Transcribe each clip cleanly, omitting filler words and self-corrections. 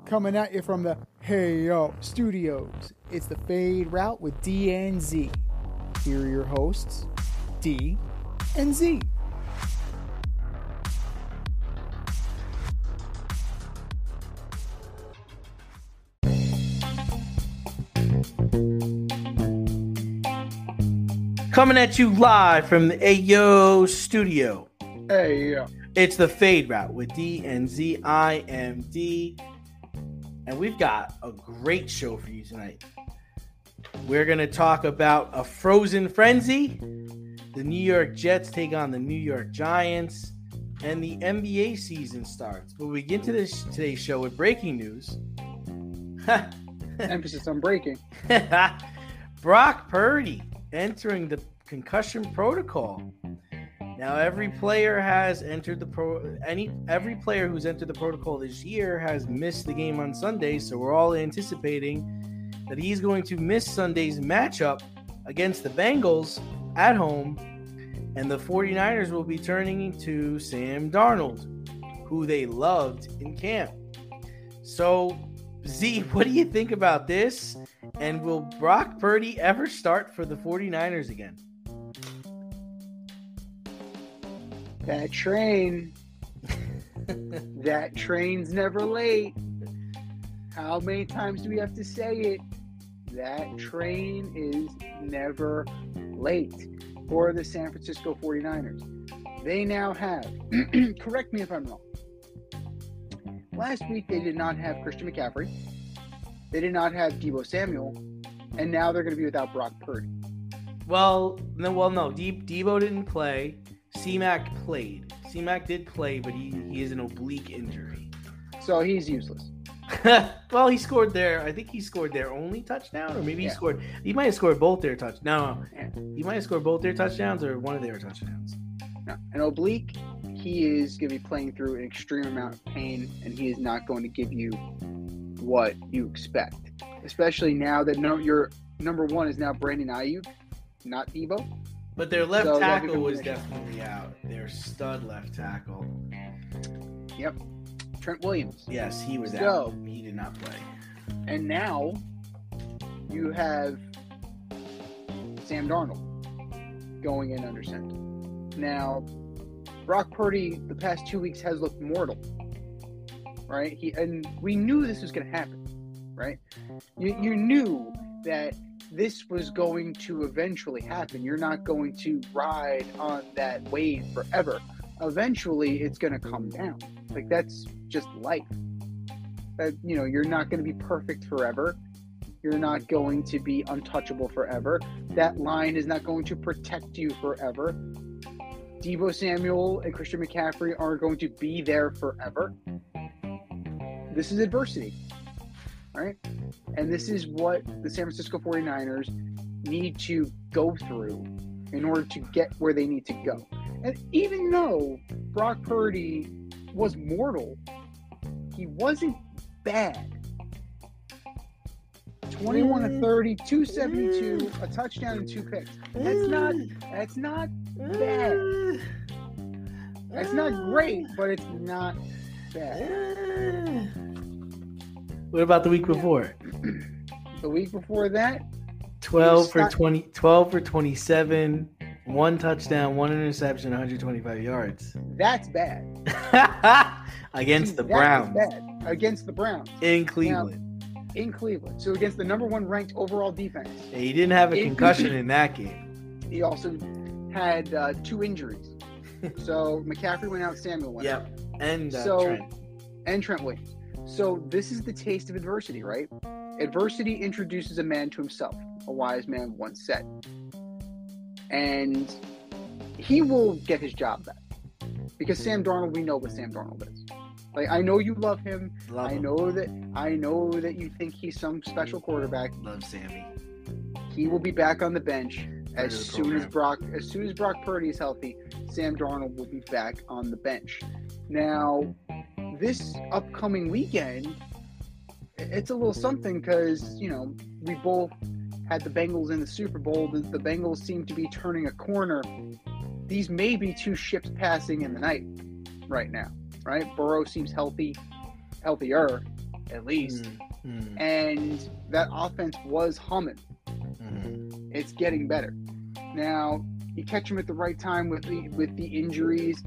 Coming at you from the Hey Yo Studios. It's the Fade Route with D and Z. Here are your hosts, D and Z. Coming at you live from the Ayo Studio. Hey yo. It's the Fade Route with D and Z. I am D. And we've got a great show for you tonight. We're going to talk about a frozen frenzy. The New York Jets take on the New York Giants. And the NBA season starts. But we get to today's show with breaking news. Emphasis on breaking. Brock Purdy entering the concussion protocol. Now, every player has entered every player who's entered the protocol this year has missed the game on Sunday, so we're all anticipating that he's going to miss Sunday's matchup against the Bengals at home, and the 49ers will be turning to Sam Darnold, who they loved in camp. So, Z, what do you think about this? And will Brock Purdy ever start for the 49ers again? That train's never late. How many times do we have to say it? That train is never late for the San Francisco 49ers. They now have, correct me if I'm wrong, last week they did not have Christian McCaffrey. They did not have Deebo Samuel. And now they're going to be without Brock Purdy. No. Deebo didn't play. C-Mac played. C-Mac did play, but he is an oblique injury. So he's useless. Well, he scored there. I think he scored their only touchdown, or maybe he might have scored both their touchdowns. No. He might have scored both their touchdowns or one of their touchdowns. No. An oblique, he is going to be playing through an extreme amount of pain, and he is not going to give you what you expect. Especially now that your number one is now Brandon Ayuk, not Deebo. But their left tackle was definitely out. Their stud left tackle. Yep. Trent Williams. Yes, he was out. He did not play. And now you have Sam Darnold going in under center. Now, Brock Purdy the past 2 weeks has looked mortal. Right? And we knew this was going to happen. Right? You knew that this was going to eventually happen. You're not going to ride on that wave forever. Eventually, it's going to come down. Like, that's just life. You're not going to be perfect forever. You're not going to be untouchable forever. That line is not going to protect you forever. Deebo Samuel and Christian McCaffrey aren't going to be there forever. This is adversity. All right? And this is what the San Francisco 49ers need to go through in order to get where they need to go. And even though Brock Purdy was mortal, he wasn't bad. 21 to 30, 272, a touchdown and 2 picks. That's not bad. That's not great, but it's not bad. What about the week before? The week before that, 12 for 27, 1 touchdown, 1 interception, 125 yards. That's bad. Against the Browns. Bad. Against the Browns. In Cleveland. So against the number 1 ranked overall defense. Yeah, he didn't have a concussion in that game. He also had 2 injuries. So McCaffrey went out, Samuel went out. And Trent. And Trent Williams. So this is the taste of adversity, right? Adversity introduces a man to himself, a wise man once said. And he will get his job back. Because Sam Darnold, we know what Sam Darnold is. Like, I know you love him. I know that you think he's some special quarterback. Love Sammy. He will be back on the bench as soon as Brock Purdy is healthy. Sam Darnold will be back on the bench. Now, this upcoming weekend, it's a little something because, we both had the Bengals in the Super Bowl. The Bengals seem to be turning a corner. These may be 2 ships passing in the night right now, right? Burrow seems healthier. at least. Mm-hmm. And that offense was humming. Mm-hmm. It's getting better. Now, you catch him at the right time with the injuries.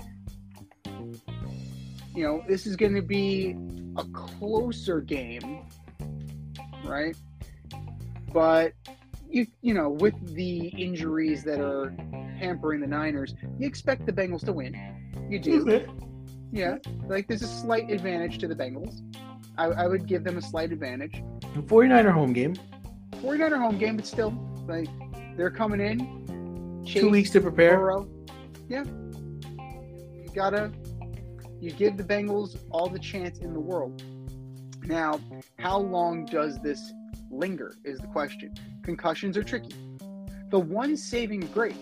You know, this is going to be a closer game, right? But you know, with the injuries that are hampering the Niners, you expect the Bengals to win. You do. Okay. Yeah, like there's a slight advantage to the Bengals. I would give them a slight advantage. 49er home game. 49er home game, but still, like, they're coming in. Chase, 2 weeks to prepare. Burrow. Yeah. You give the Bengals all the chance in the world. Now, how long does this linger is the question. Concussions are tricky. The one saving grace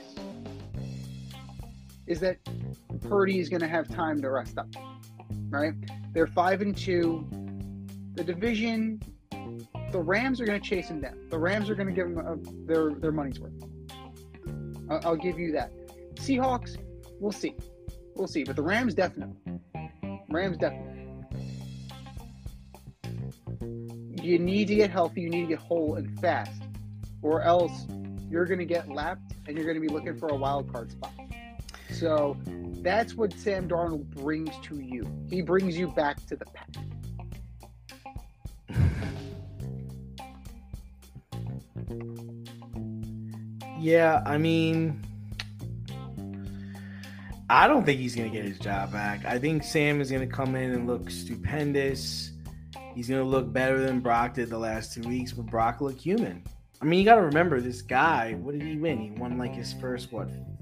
is that Purdy is going to have time to rest up, right? They're 5-2. The division, the Rams are going to chase him down. The Rams are going to give him their money's worth. I'll give you that. Seahawks, we'll see. We'll see. But the Rams definitely. You need to get healthy. You need to get whole and fast. Or else you're going to get lapped and you're going to be looking for a wild card spot. So that's what Sam Darnold brings to you. He brings you back to the pack. Yeah, I mean, I don't think he's going to get his job back. I think Sam is going to come in and look stupendous. He's going to look better than Brock did the last 2 weeks, but Brock looked human. I mean, you got to remember this guy. What did he win? He won like his first,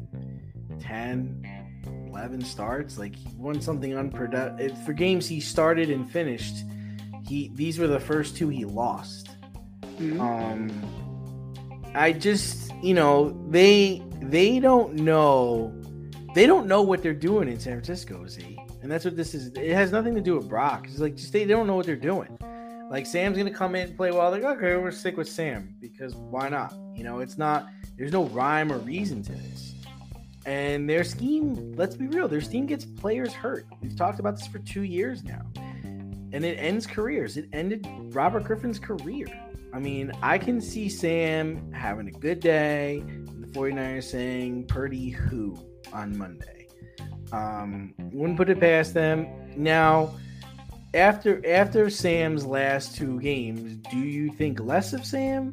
10, 11 starts? Like, he won something unproductive. For games he started and finished, these were the first 2 he lost. Mm-hmm. I just, you know, they don't know what they're doing in San Francisco, Z. And that's what this is. It has nothing to do with Brock. It's like, just they don't know what they're doing. Like, Sam's going to come in and play well. Like, okay, we're stick with Sam because why not? You know, it's not, there's no rhyme or reason to this. And their scheme, let's be real, their scheme gets players hurt. We've talked about this for 2 years now. And it ends careers. It ended Robert Griffin's career. I mean, I can see Sam having a good day. The 49ers saying, Purdy who on Monday. Wouldn't put it past them. Now, after Sam's last 2 games, do you think less of Sam?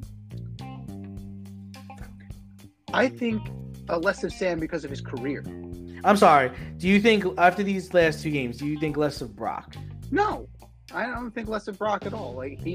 I think less of Sam because of his career. I'm sorry. Do you think after these last 2 games, do you think less of Brock? No, I don't think less of Brock at all. Like,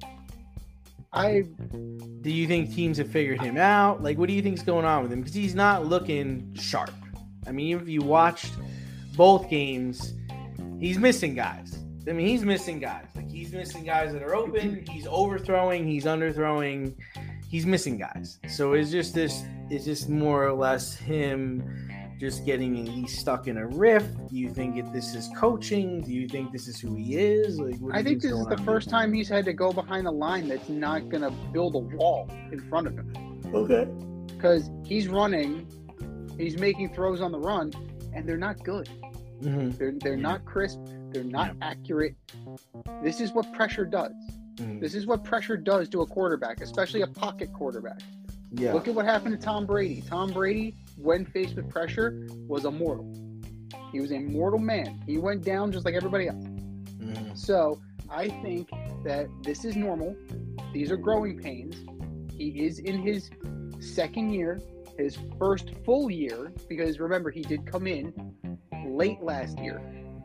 do you think teams have figured him out? Like, what do you think's going on with him? Because he's not looking sharp. I mean, if you watched both games, he's missing guys. I mean, he's missing guys. Like, he's missing guys that are open. He's overthrowing. He's underthrowing. He's missing guys. So it's just more or less him just getting he's stuck in a riff. Do you think this is coaching? Do you think this is who he is? Like, I think this is the first time he's had to go behind a line that's not going to build a wall in front of him. Okay. Because he's running, he's making throws on the run, and they're not good. Mm-hmm. They're not crisp. They're not accurate. This is what pressure does. Mm-hmm. This is what pressure does to a quarterback, especially a pocket quarterback. Yeah. Look at what happened to Tom Brady. Tom Brady, when faced with pressure, was a mortal. He was a mortal man. He went down just like everybody else. Mm-hmm. So I think that this is normal. These are growing pains. He is in his second year, his first full year, because remember, he did come in late last year.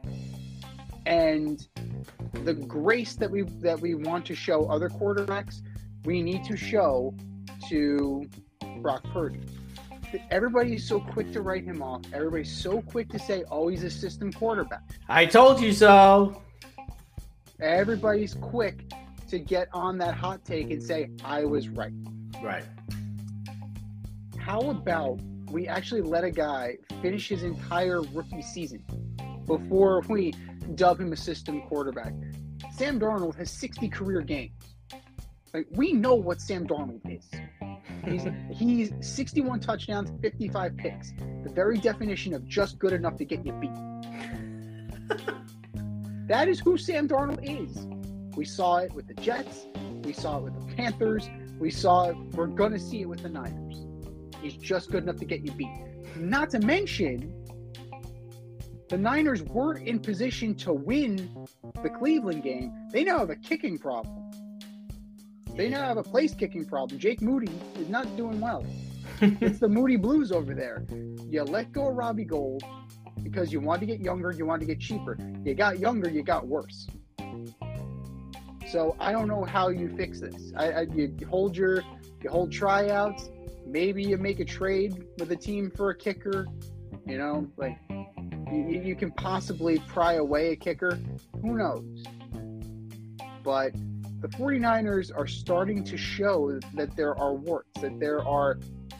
And the grace that we want to show other quarterbacks, we need to show to Brock Purdy. Everybody's so quick to write him off. Everybody's so quick to say, oh, he's a system quarterback. I told you so. Everybody's quick to get on that hot take and say, I was right. Right. How about we actually let a guy finish his entire rookie season before we dub him a system quarterback? Sam Darnold has 60 career games. Like, we know what Sam Darnold is. He's 61 touchdowns, 55 picks. The very definition of just good enough to get you beat. That is who Sam Darnold is. We saw it with the Jets. We saw it with the Panthers. We're going to see it with the Niners. He's just good enough to get you beat. Not to mention, the Niners were in position to win the Cleveland game. They now have a kicking problem. They now have a place kicking problem. Jake Moody is not doing well. It's the Moody Blues over there. You let go of Robbie Gould because you want to get younger, you want to get cheaper. You got younger, you got worse. So I don't know how you fix this. You hold tryouts. Maybe you make a trade with a team for a kicker. You know, like you can possibly pry away a kicker. Who knows? But the 49ers are starting to show that there are warts, that there are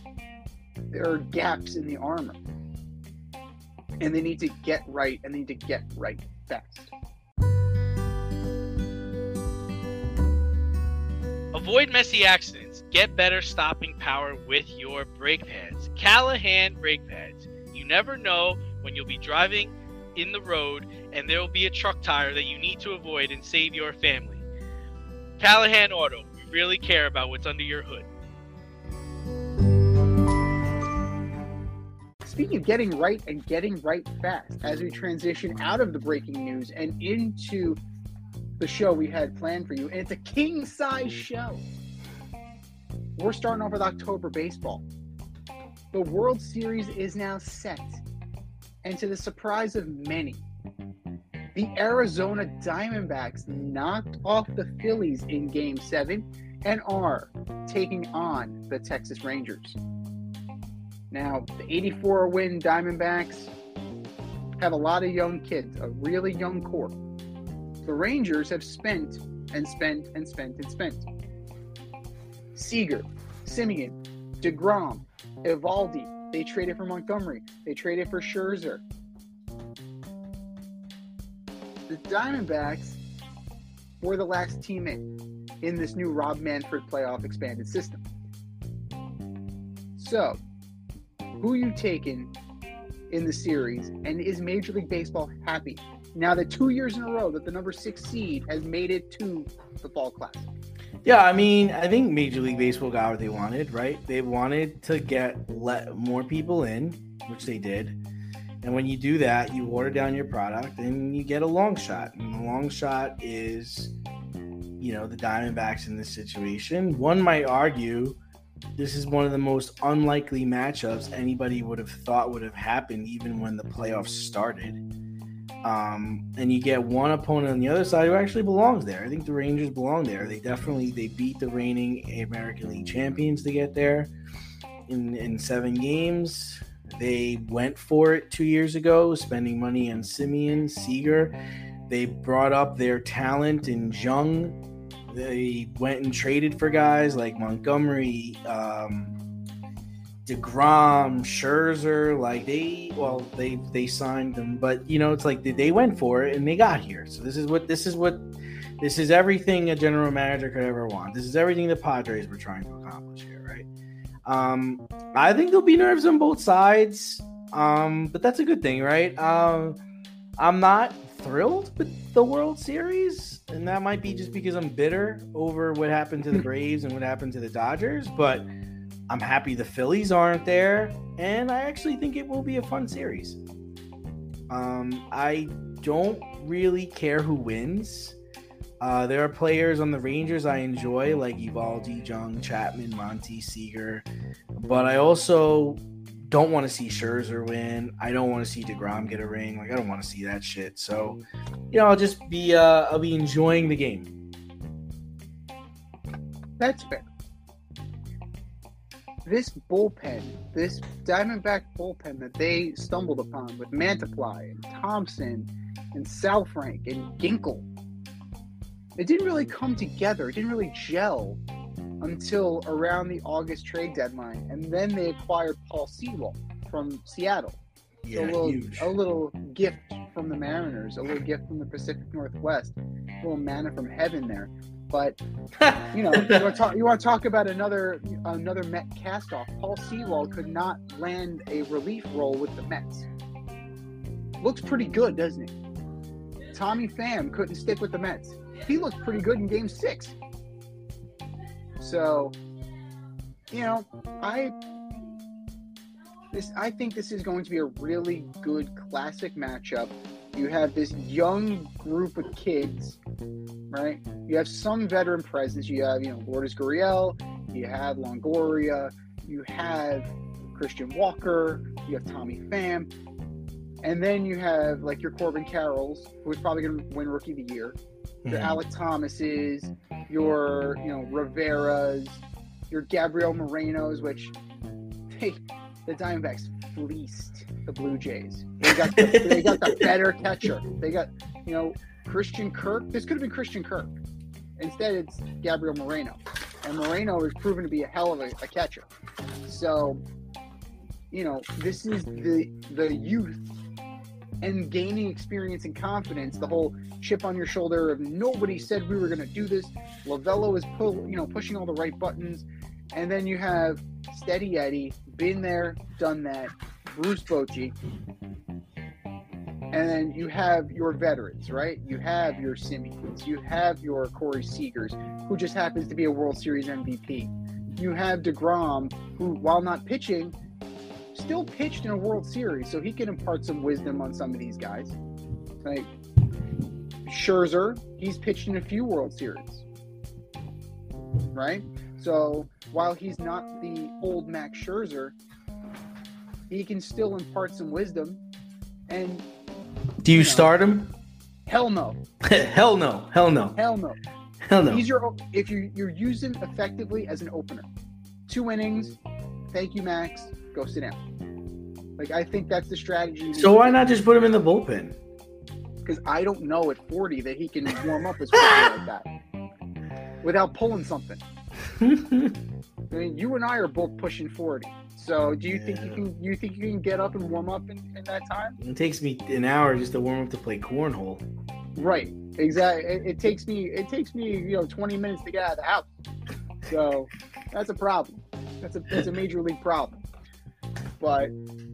gaps in the armor. And they need to get right, and they need to get right fast. Avoid messy accidents. Get better stopping power with your brake pads. Callahan brake pads. You never know when you'll be driving in the road and there will be a truck tire that you need to avoid and save your family. Callahan Auto. We really care about what's under your hood. Speaking of getting right and getting right fast, as we transition out of the breaking news and into the show we had planned for you, and it's a king-size show. We're starting off with October baseball. The World Series is now set, and to the surprise of many, the Arizona Diamondbacks knocked off the Phillies in Game 7 and are taking on the Texas Rangers. Now, the 84-win Diamondbacks have a lot of young kids, a really young core. The Rangers have spent and spent and spent and spent. Seager, Semien, DeGrom, Eovaldi. They traded for Montgomery. They traded for Scherzer. The Diamondbacks were the last team in this new Rob Manfred playoff expanded system. So, who you taking in the series, and is Major League Baseball happy now that 2 years in a row that the number 6 seed has made it to the Fall Classic? Yeah, I mean, I think Major League Baseball got what they wanted, right? They wanted to let more people in, which they did. And when you do that, you water down your product and you get a long shot. And the long shot is, the Diamondbacks in this situation. One might argue this is one of the most unlikely matchups anybody would have thought would have happened even when the playoffs started. And you get one opponent on the other side who actually belongs there. I think the Rangers belong there. They beat the reigning American League champions to get there in 7 games. They went for it 2 years ago, spending money on Semien, Seager. They brought up their talent in Jung. They went and traded for guys like Montgomery, DeGrom, Scherzer. They signed them, but it's like they went for it and they got here. So this is everything a general manager could ever want. This is everything the Padres were trying to accomplish here, right? I think there'll be nerves on both sides, but that's a good thing, right? I'm not thrilled with the World Series, and that might be just because I'm bitter over what happened to the Braves and what happened to the Dodgers, but I'm happy the Phillies aren't there, and I actually think it will be a fun series. I don't really care who wins. There are players on the Rangers I enjoy, like Eovaldi, Jung, Chapman, Monty, Seager, but I also don't want to see Scherzer win. I don't want to see DeGrom get a ring. I don't want to see that shit. So, I'll just be I'll be enjoying the game. That's fair. This bullpen, this Diamondback bullpen that they stumbled upon with Mantiply and Thompson and Salfrank and Ginkel, it didn't really come together. It didn't really gel until around the August trade deadline. And then they acquired Paul Sewald from Seattle. Yeah, a little gift from the Mariners, a little gift from the Pacific Northwest, a little manna from heaven there. But, you want to talk about another Met cast-off. Paul Sewald could not land a relief role with the Mets. Looks pretty good, doesn't it? Tommy Pham couldn't stick with the Mets. he looked pretty good in Game 6. So, I think this is going to be a really good classic matchup. You have this young group of kids, right? You have some veteran presence. You have, Lourdes Gurriel, you have Longoria, you have Christian Walker, you have Tommy Pham, and then you have your Corbin Carrolls, who is probably going to win Rookie of the Year. Your Alec Thomases, your Rivera's, your Gabriel Morenos, which the Diamondbacks fleeced the Blue Jays. They got the better catcher. They got Christian Kirk. This could have been Christian Kirk. Instead, it's Gabriel Moreno, and Moreno is proven to be a hell of a catcher. So, this is the youth and gaining experience and confidence. The whole chip on your shoulder of nobody said we were going to do this. Lovello is pushing all the right buttons, and then you have Steady Eddie, been there, done that. Bruce Bochy, and then you have your veterans, right? You have your Simeons, you have your Corey Seagers, who just happens to be a World Series MVP. You have DeGrom, who, while not pitching, still pitched in a World Series, so he can impart some wisdom on some of these guys. Like Scherzer, he's pitched in a few World Series, right? So while he's not the old Max Scherzer, he can still impart some wisdom. And do you start him? Hell no. Hell no. Hell no. Hell no. Hell no. He's if you're using effectively as an opener. 2 innings. Thank you, Max. Go sit down. I think that's the strategy. So why not just put him in the bullpen? Because I don't know at 40 that he can warm up as quickly like that without pulling something. I mean, you and I are both pushing 40. So do you think you can get up and warm up in that time? It takes me an hour just to warm up to play cornhole. Right. Exactly. It takes me 20 minutes to get out of the house. So that's a problem. That's a major league problem. But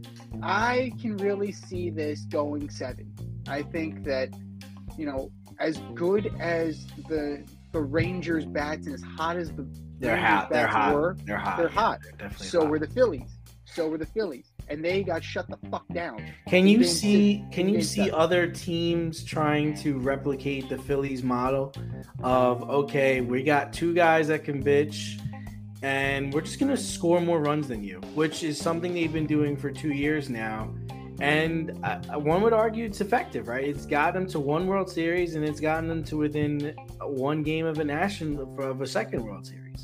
I can really see this going 7. I think that, as good as the Rangers bats and as hot as the They're Rangers hot. bats were, They're hot. They're hot. They're definitely So hot. were the Phillies. And they got shut the fuck down. Can you see other teams trying to replicate the Phillies model of, okay, we got 2 guys that can bitch and we're just going to score more runs than you, which is something they've been doing for 2 years now. And one would argue it's effective, right? It's got them to 1 World Series and it's gotten them to within 1 game of a second World Series.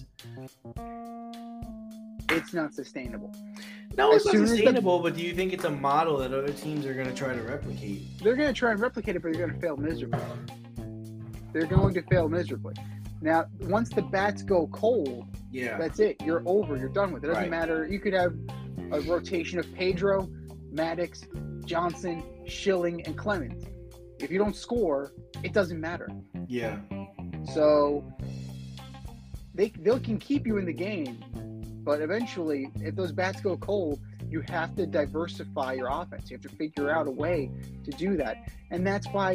It's not sustainable. No, it's not sustainable, but do you think it's a model that other teams are going to try to replicate? They're going to try and replicate it, but they're going to fail miserably. They're going to fail miserably. Now, once the bats go cold, that's it. You're over. You're done with it. It doesn't matter. You could have a rotation of Pedro, Maddox, Johnson, Schilling, and Clemens. If you don't score, it doesn't matter. Yeah. So they can keep you in the game, but eventually, if those bats go cold, you have to diversify your offense. You have to figure out a way to do that, and that's why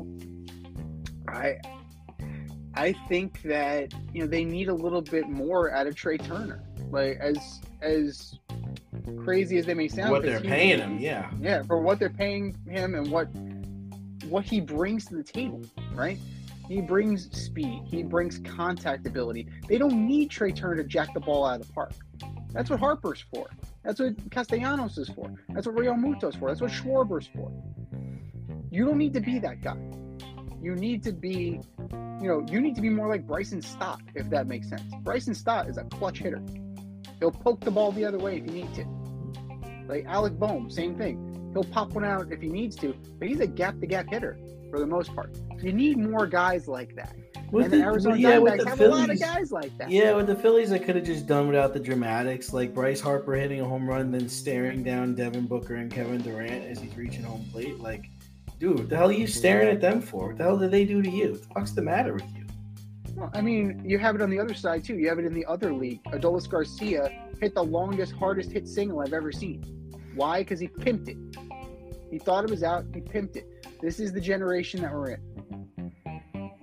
I think that they need a little bit more out of Trey Turner. Like as crazy as they may sound, what they're paying him, yeah, for what they're paying him and what he brings to the table, right? He brings speed. He brings contact ability. They don't need Trey Turner to jack the ball out of the park. That's what Harper's for. That's what Castellanos is for. That's what Real Muto's for. That's what Schwarber's for. You don't need to be that guy. You need to be, more like Bryson Stott, if that makes sense. Bryson Stott is a clutch hitter. He'll poke the ball the other way if he needs to. Like Alec Bohm, same thing. He'll pop one out if he needs to, but he's a gap-to-gap hitter for the most part. You need more guys like that. And the Arizona Diamondbacks have a lot of guys like that. Yeah, with the Phillies, I could have just done without the dramatics, like Bryce Harper hitting a home run, then staring down Devin Booker and Kevin Durant as he's reaching home plate. Like, dude, what the hell are you staring at them for? What the hell did they do to you? What the fuck's the matter with you? Well, I mean, you have it on the other side, too. You have it in the other league. Adolis Garcia hit the longest, hardest hit single I've ever seen. Why? Because he pimped it. He thought it was out. He pimped it. This is the generation that we're in.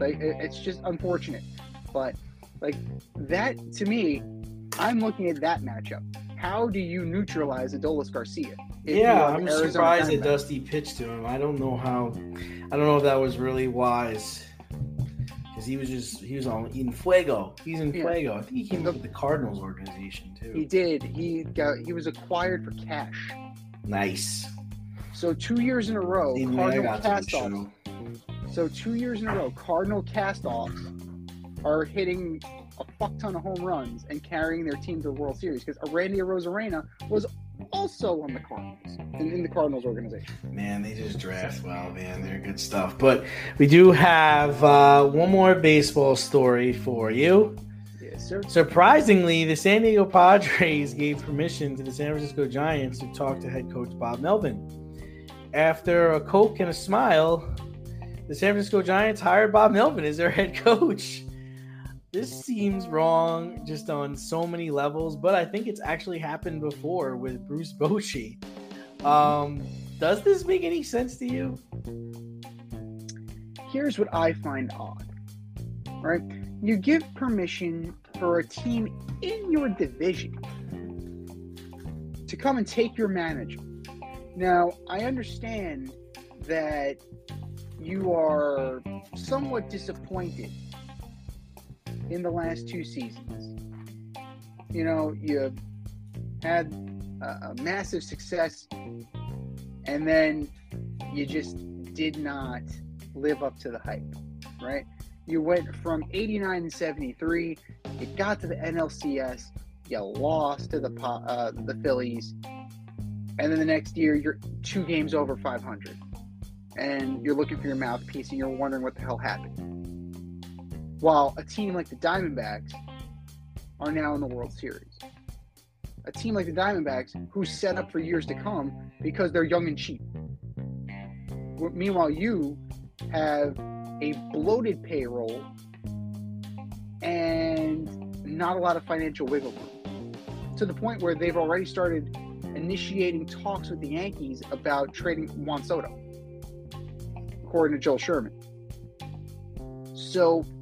Like, it's just unfortunate. But, like, that, to me, I'm looking at that matchup. How do you neutralize Adolis Garcia? I'm surprised that Dusty pitched to him. I don't know if that was really wise. Because he was on in Fuego. He's in Fuego. I think he came up with the Cardinals organization too. He did. He was acquired for cash. Nice. So 2 years in a row, Cardinal cast-offs. So 2 years in a row, Cardinal cast-offs are hitting a fuck ton of home runs and carrying their team to the World Series. Because Randy Arozarena was also on the Cardinals, in the Cardinals organization. Man, they just draft well, man. They're good stuff. But we do have one more baseball story for you. Yes, sir. Surprisingly, the San Diego Padres gave permission to the San Francisco Giants to talk to head coach Bob Melvin. After a Coke and a smile, the San Francisco Giants hired Bob Melvin as their head coach. This seems wrong just on so many levels, but I think it's actually happened before with Bruce Bochy. Does this make any sense to you? Here's what I find odd, right? You give permission for a team in your division to come and take your manager. Now, I understand that you are somewhat disappointed in the last two seasons. You know, you had a massive success, and then you just did not live up to the hype, right? You went from 89 and 73, you got to the NLCS, you lost to the Phillies, and then the next year you're 2 games over 500, and you're looking for your mouthpiece, and you're wondering what the hell happened. While a team like the Diamondbacks are now in the World Series. A team like the Diamondbacks who's set up for years to come because they're young and cheap. Meanwhile, you have a bloated payroll and not a lot of financial wiggle room. To the point where they've already started initiating talks with the Yankees about trading Juan Soto, according to Joel Sherman. So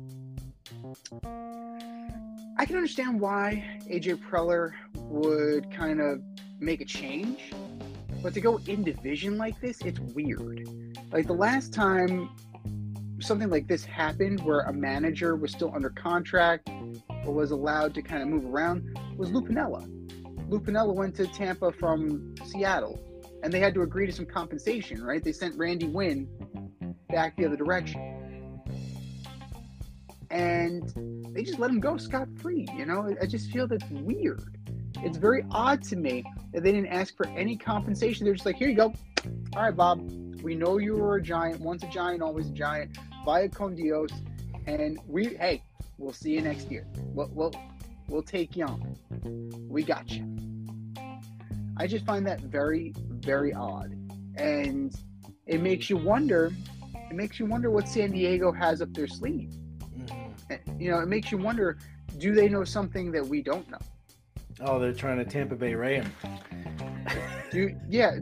I can understand why AJ Preller would kind of make a change, but to go in division like this, it's weird. Like the last time something like this happened where a manager was still under contract or was allowed to kind of move around was Lou Piniella. Lou Piniella went to Tampa from Seattle, and they had to agree to some compensation, right? They sent Randy Wynn back the other direction. And they just let him go scot-free, you know? I just feel that's weird. It's very odd to me that they didn't ask for any compensation. They're just like, here you go. All right, Bob, we know you were a Giant. Once a Giant, always a Giant. Vaya con Dios. And we'll see you next year. We'll take you on. We got you. I just find that very, very odd. And it makes you wonder what San Diego has up their sleeve. You know, it makes you wonder, do they know something that we don't know? Oh, they're trying to Tampa Bay Ray him. Do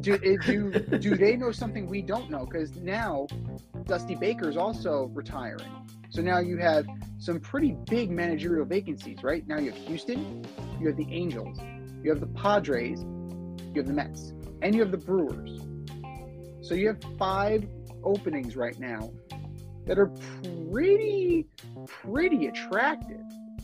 they know something we don't know? Because now Dusty Baker's also retiring. So now you have some pretty big managerial vacancies, right? Now you have Houston, you have the Angels, you have the Padres, you have the Mets, and you have the Brewers. So you have 5 openings right now that are pretty attractive.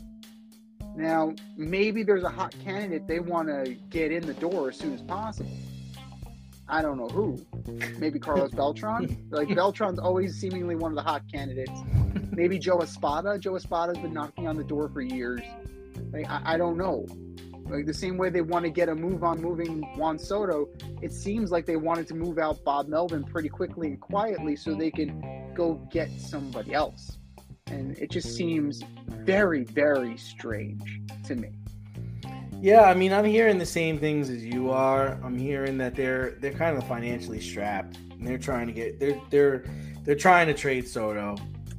Now, maybe there's a hot candidate they want to get in the door as soon as possible. I don't know who. Maybe Carlos Beltran. Like, Beltran's always seemingly one of the hot candidates. Maybe Joe Espada. Joe Espada's been knocking on the door for years. Like, I don't know. Like, the same way they want to get a move on moving Juan Soto, it seems like they wanted to move out Bob Melvin pretty quickly and quietly so they can go get somebody else. And it just seems very, very strange to me. Yeah, I mean, I'm hearing the same things as you are. I'm hearing that they're kind of financially strapped, and they're trying to get they're trying to trade Soto.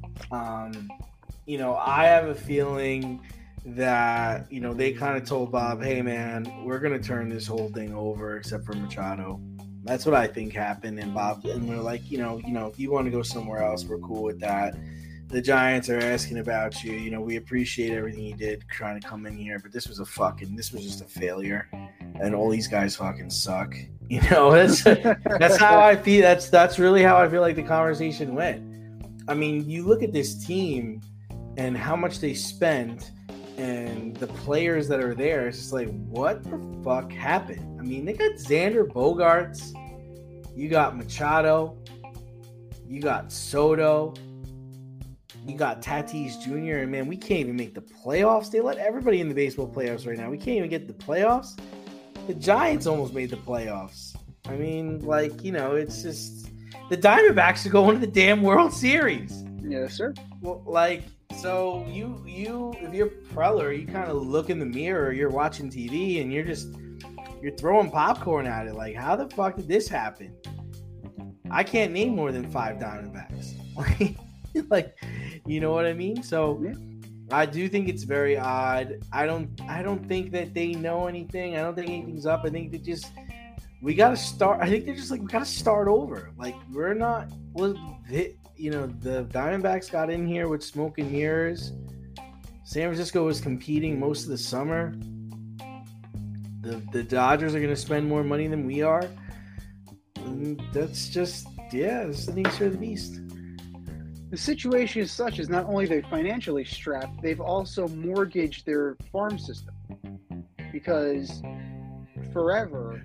You know, I have a feeling that, you know, they kind of told Bob, hey man, we're gonna turn this whole thing over except for Machado. That's what I think happened. And Bob, and we're like, you know, if you want to go somewhere else, we're cool with that. the Giants are asking about you. You know, we appreciate everything you did trying to come in here, but this was just a failure, and all these guys fucking suck. You know, that's how I feel. That's really how I feel like the conversation went. I mean, you look at this team and how much they spent and the players that are there. It's just like, what the fuck happened? I mean, they got Xander Bogaerts, you got Machado, you got Soto, you got Tatis Jr., and man, we can't even make the playoffs. They let everybody in the baseball playoffs right now. We can't even get the playoffs. The Giants almost made the playoffs. I mean, like, you know, it's just the Diamondbacks are going to the damn World Series. Yes, sir. Well, like, so you if you're Preller, you kind of look in the mirror, you're watching TV, and you're throwing popcorn at it. Like, how the fuck did this happen? I can't name more than 5 Diamondbacks. Like, you know what I mean? So yeah. I do think it's very odd. I don't think that they know anything. I don't think anything's up. I think we got to start. I think they're just like, we got to start over. Like, we're not, you know, the Diamondbacks got in here with smoke and mirrors. San Francisco was competing most of the summer. The Dodgers are going to spend more money than we are. And that's just, it's the nature of the beast. The situation is such as not only they're financially strapped, they've also mortgaged their farm system. Because forever,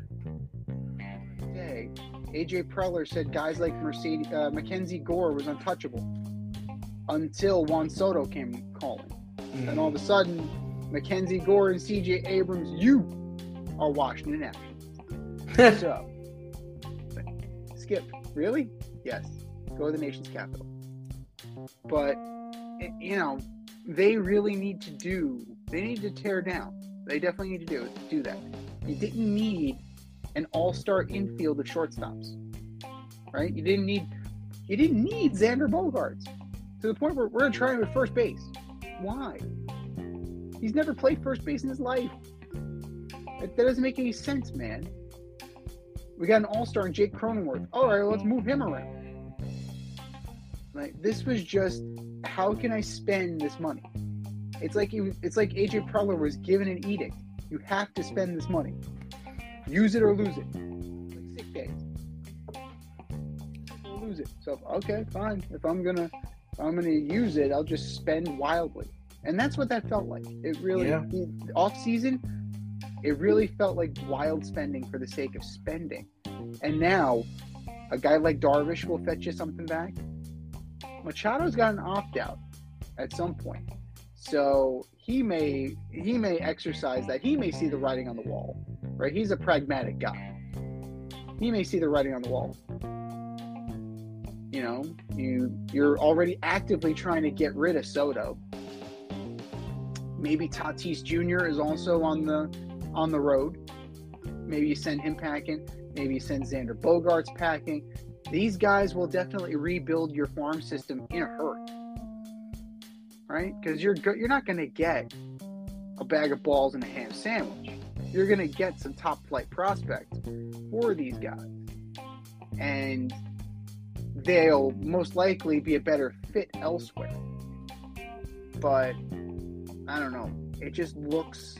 AJ Preller said guys like Mackenzie Gore was untouchable until Juan Soto came calling. And all of a sudden, Mackenzie Gore and CJ Abrams, you are Washington Nationals. So, Skip, really? Yes. Go to the nation's capital. But, you know, they really need to tear down. They definitely need to do that. You didn't need an all-star infield of shortstops, right? You didn't need Xander Bogaerts to the point where we're going to try him at first base. Why? He's never played first base in his life. That doesn't make any sense, man. We got an all-star in Jake Cronenworth. All right, let's move him around. Like, this was just, how can I spend this money? It's like AJ Preller was given an edict. You have to spend this money. Use it or lose it. Like sick days. Or lose it. So, okay, fine. If I'm gonna use it, I'll just spend wildly. And that's what that felt like. It really, the off season, it really felt like wild spending for the sake of spending. And now, a guy like Darvish will fetch you something back. Machado's got an opt-out at some point. So he may exercise that. He may see the writing on the wall, right? He's a pragmatic guy. He may see the writing on the wall. You know, you're already actively trying to get rid of Soto. Maybe Tatis Jr. is also on the road. Maybe you send him packing. Maybe you send Xander Bogaerts packing. These guys will definitely rebuild your farm system in a hurry, right? Because you're not going to get a bag of balls and a ham sandwich. You're going to get some top flight prospects for these guys, and they'll most likely be a better fit elsewhere. But I don't know. It just looks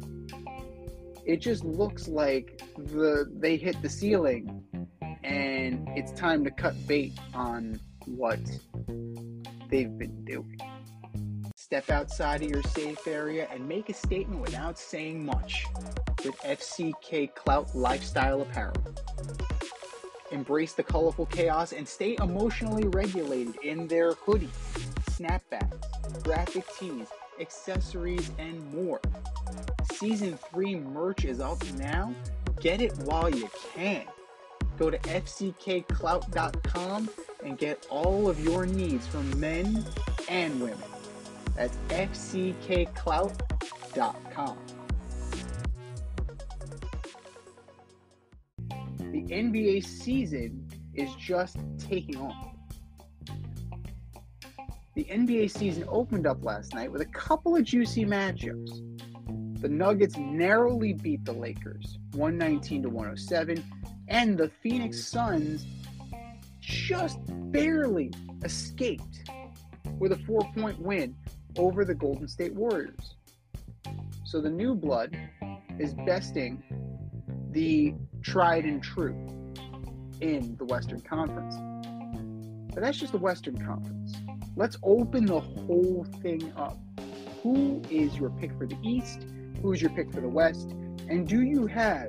like they hit the ceiling. And it's time to cut bait on what they've been doing. Step outside of your safe area and make a statement without saying much with FCK Clout Lifestyle Apparel. Embrace the colorful chaos and stay emotionally regulated in their hoodies, snapbacks, graphic tees, accessories, and more. Season 3 merch is up now. Get it while you can. Go to fckclout.com and get all of your needs from men and women. That's fckclout.com. The NBA season is just taking off. The NBA season opened up last night with a couple of juicy matchups. The Nuggets narrowly beat the Lakers, 119-107. And the Phoenix Suns just barely escaped with a 4-point win over the Golden State Warriors. So the new blood is besting the tried and true in the Western Conference. But that's just the Western Conference. Let's open the whole thing up. Who is your pick for the East? Who is your pick for the West? And do you have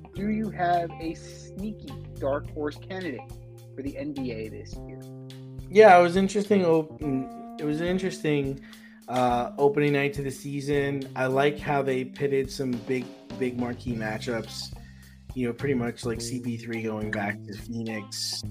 a sneaky dark horse candidate for the NBA this year? Yeah, it was interesting. It was an interesting opening night to the season. I like how they pitted some big marquee matchups. You know, pretty much like CP3 going back to Phoenix.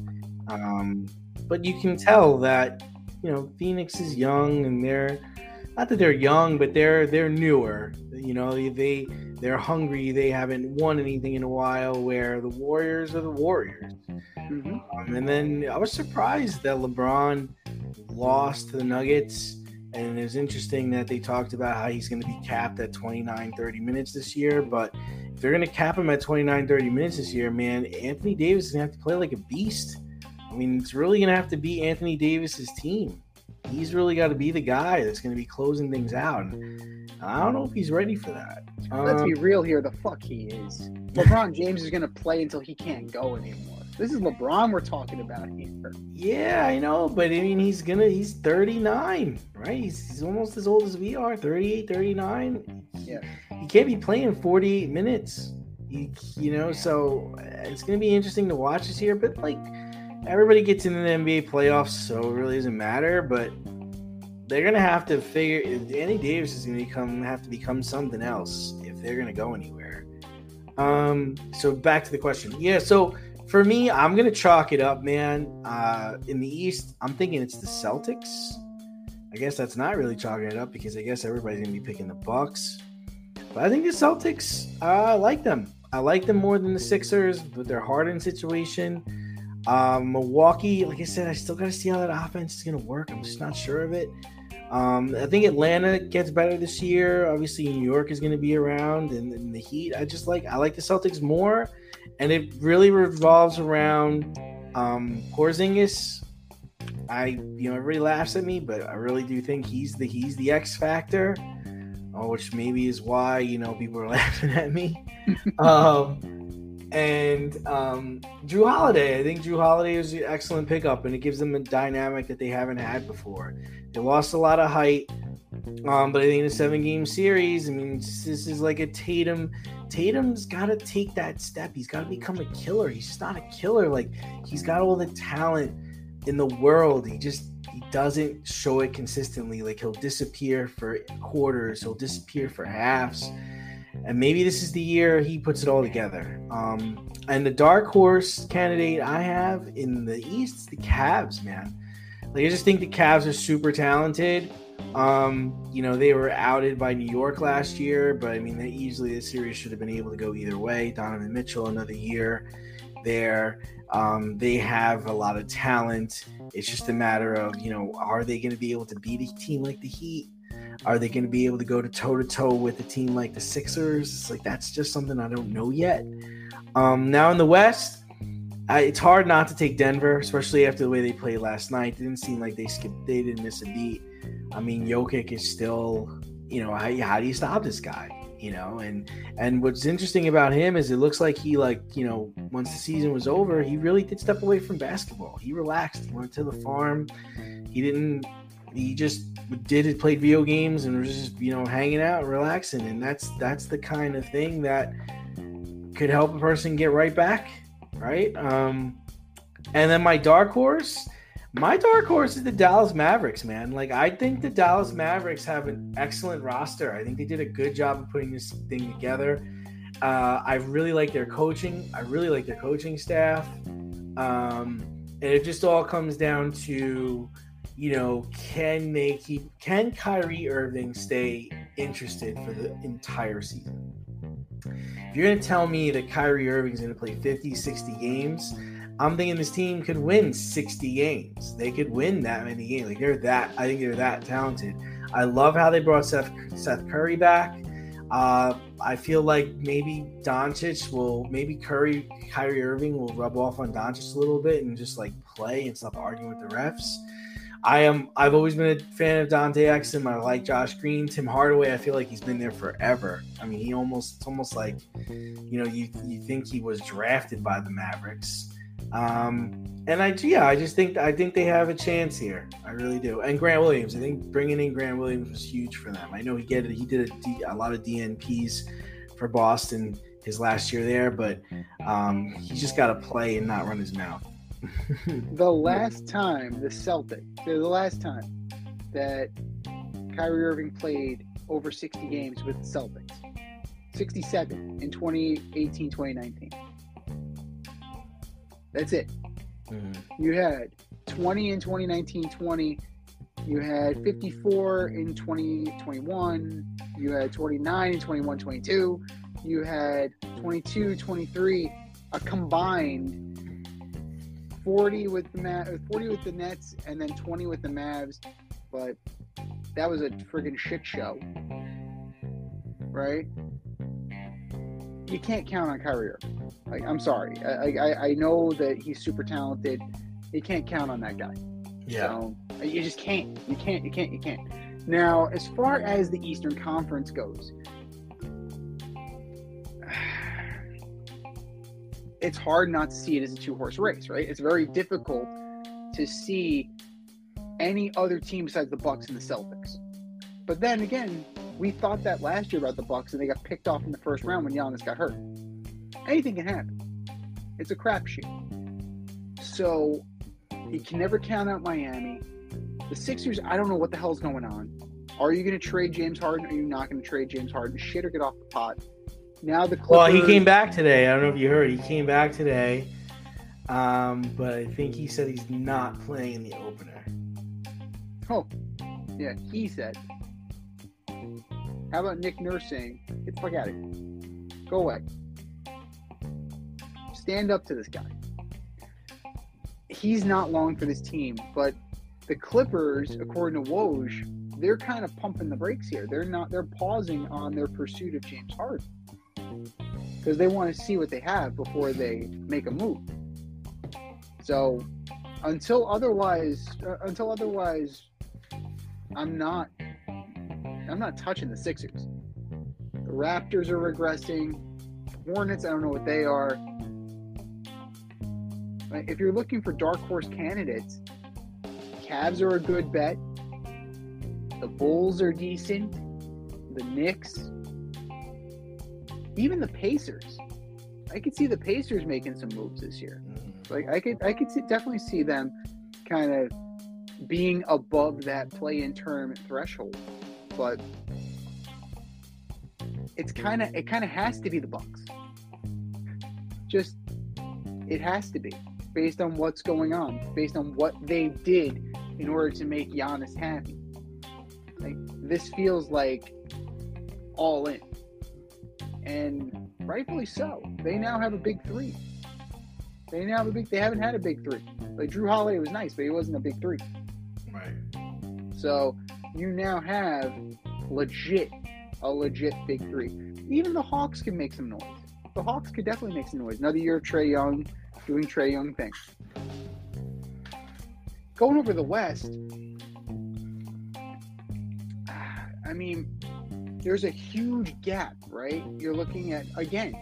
But you can tell that, you know, Phoenix is young, and they're not that they're young, but they're newer. You know, they're hungry. They haven't won anything in a while. Where the Warriors are the Warriors. Mm-hmm. And then I was surprised that LeBron lost to the Nuggets. And it was interesting that they talked about how he's going to be capped at 29-30 minutes this year. But if they're going to cap him at 29-30 minutes this year, man, Anthony Davis is going to have to play like a beast. I mean, it's really going to have to be Anthony Davis's team. He's really got to be the guy that's going to be closing things out. And I don't know if he's ready for that. Let's be real here. The fuck he is. LeBron James is going to play until he can't go anymore. This is LeBron we're talking about here. Yeah, I know, but I mean, he's 39, right? He's almost as old as we are, 38, 39. Yeah. He can't be playing 48 minutes, you know, so it's going to be interesting to watch this year. But, like, everybody gets into the NBA playoffs, so it really doesn't matter. But they're going to have to figure – Anthony Davis is going to have to become something else if they're going to go anywhere. So back to the question. Yeah, so – for me, I'm going to chalk it up, man. In the East, I'm thinking it's the Celtics. I guess that's not really chalking it up because I guess everybody's going to be picking the Bucks. But I think the Celtics, I like them. I like them more than the Sixers with their Harden situation. Milwaukee, like I said, I still got to see how that offense is going to work. I'm just not sure of it. I think Atlanta gets better this year. Obviously, New York is going to be around, and the Heat. I like the Celtics more. And it really revolves around Porzingis. Everybody laughs at me, but I really do think he's the X factor, which maybe is why people are laughing at me. And Jrue Holiday. I think Jrue Holiday is an excellent pickup, and it gives them a dynamic that they haven't had before. They lost a lot of height, but I think in a 7-game series, I mean, this is like a Tatum. Tatum's got to take that step. He's got to become a killer. He's just not a killer. Like, he's got all the talent in the world. He doesn't show it consistently. Like, he'll disappear for quarters. He'll disappear for halves. And maybe this is the year he puts it all together. And the dark horse candidate I have in the East is the Cavs, man. Like, I just think the Cavs are super talented. They were outed by New York last year, but I mean, the series should have been able to go either way. Donovan Mitchell, another year there. They have a lot of talent. It's just a matter of, are they going to be able to beat a team like the Heat? Are they going to be able to go toe-to-toe with a team like the Sixers? It's like, that's just something I don't know yet. Now in the West, it's hard not to take Denver, especially after the way they played last night. It didn't seem like they didn't miss a beat. I mean, Jokic is still, how do you stop this guy? And what's interesting about him is it looks like he, once the season was over, he really did step away from basketball. He relaxed. He went to the farm. He just played video games and was just, hanging out and relaxing. And that's the kind of thing that could help a person get right back. Right. And then my dark horse is the Dallas Mavericks, man. Like, I think the Dallas Mavericks have an excellent roster. I think they did a good job of putting this thing together. I really like their coaching. I really like their coaching staff. And it just all comes down to, can Kyrie Irving stay interested for the entire season? If you're going to tell me that Kyrie Irving is going to play 50, 60 games, I'm thinking this team could win 60 games. They could win that many games. I think they're that talented. I love how they brought Seth Curry back. I feel like maybe Kyrie Irving will rub off on Doncic a little bit and just play and stop arguing with the refs. I've always been a fan of Dante Exum. I like Josh Green. Tim Hardaway, I feel like he's been there forever. I mean, it's almost like, you think he was drafted by the Mavericks. And I think they have a chance here. I really do. And Grant Williams, I think bringing in Grant Williams was huge for them. I know he did a lot of DNPs for Boston his last year there, but he's just got to play and not run his mouth. The last time that Kyrie Irving played over 60 games with the Celtics, 67 in 2018-2019. That's it. Mm-hmm. You had 20 in 2019-20. You had 54 in 2021. You had 29 in 21-22. You had 22-23, a combined 40 with the Nets, and then 20 with the Mavs. But that was a friggin' shit show, right? You can't count on Kyrie Irving. Like, I'm sorry. I know that he's super talented. You can't count on that guy. Yeah. So, you just can't. You can't. Now, as far as the Eastern Conference goes, it's hard not to see it as a two-horse race, right? It's very difficult to see any other team besides the Bucks and the Celtics. But then again, we thought that last year about the Bucks, and they got picked off in the first round when Giannis got hurt. Anything can happen. It's a crapshoot. So you can never count out Miami. The Sixers, I don't know what the hell's going on. Are you going to trade James Harden? Are you not going to trade James Harden? Shit or get off the pot. Now the Clippers. Well, he came back today. I don't know if you heard. He came back today, but I think he said he's not playing in the opener. Oh, yeah, he said. How about Nick Nurse saying, "Get the fuck out of here. Go away. Stand up to this guy." He's not long for this team, but the Clippers, according to Woj, they're kind of pumping the brakes here. They're pausing on their pursuit of James Harden because they want to see what they have before they make a move. So until otherwise, I'm not touching the Sixers. The Raptors are regressing. Hornets, I don't know what they are. If you're looking for dark horse candidates, Cavs are a good bet. The Bulls are decent. The Knicks. Even the Pacers. I could see the Pacers making some moves this year. Like I could definitely see them kind of being above that play-in tournament threshold. But it kind of has to be the Bucks. Just it has to be based on what's going on, based on what they did in order to make Giannis happy. Like this feels like all in, and rightfully so. They now have a big three. They haven't had a big three. Like Drew Holiday was nice, but he wasn't a big three. Right. So you now have a legit big three. Even the Hawks can make some noise. The Hawks could definitely make some noise. Another year of Trae Young doing Trae Young things. Going over the West, I mean, there's a huge gap, right? You're looking at the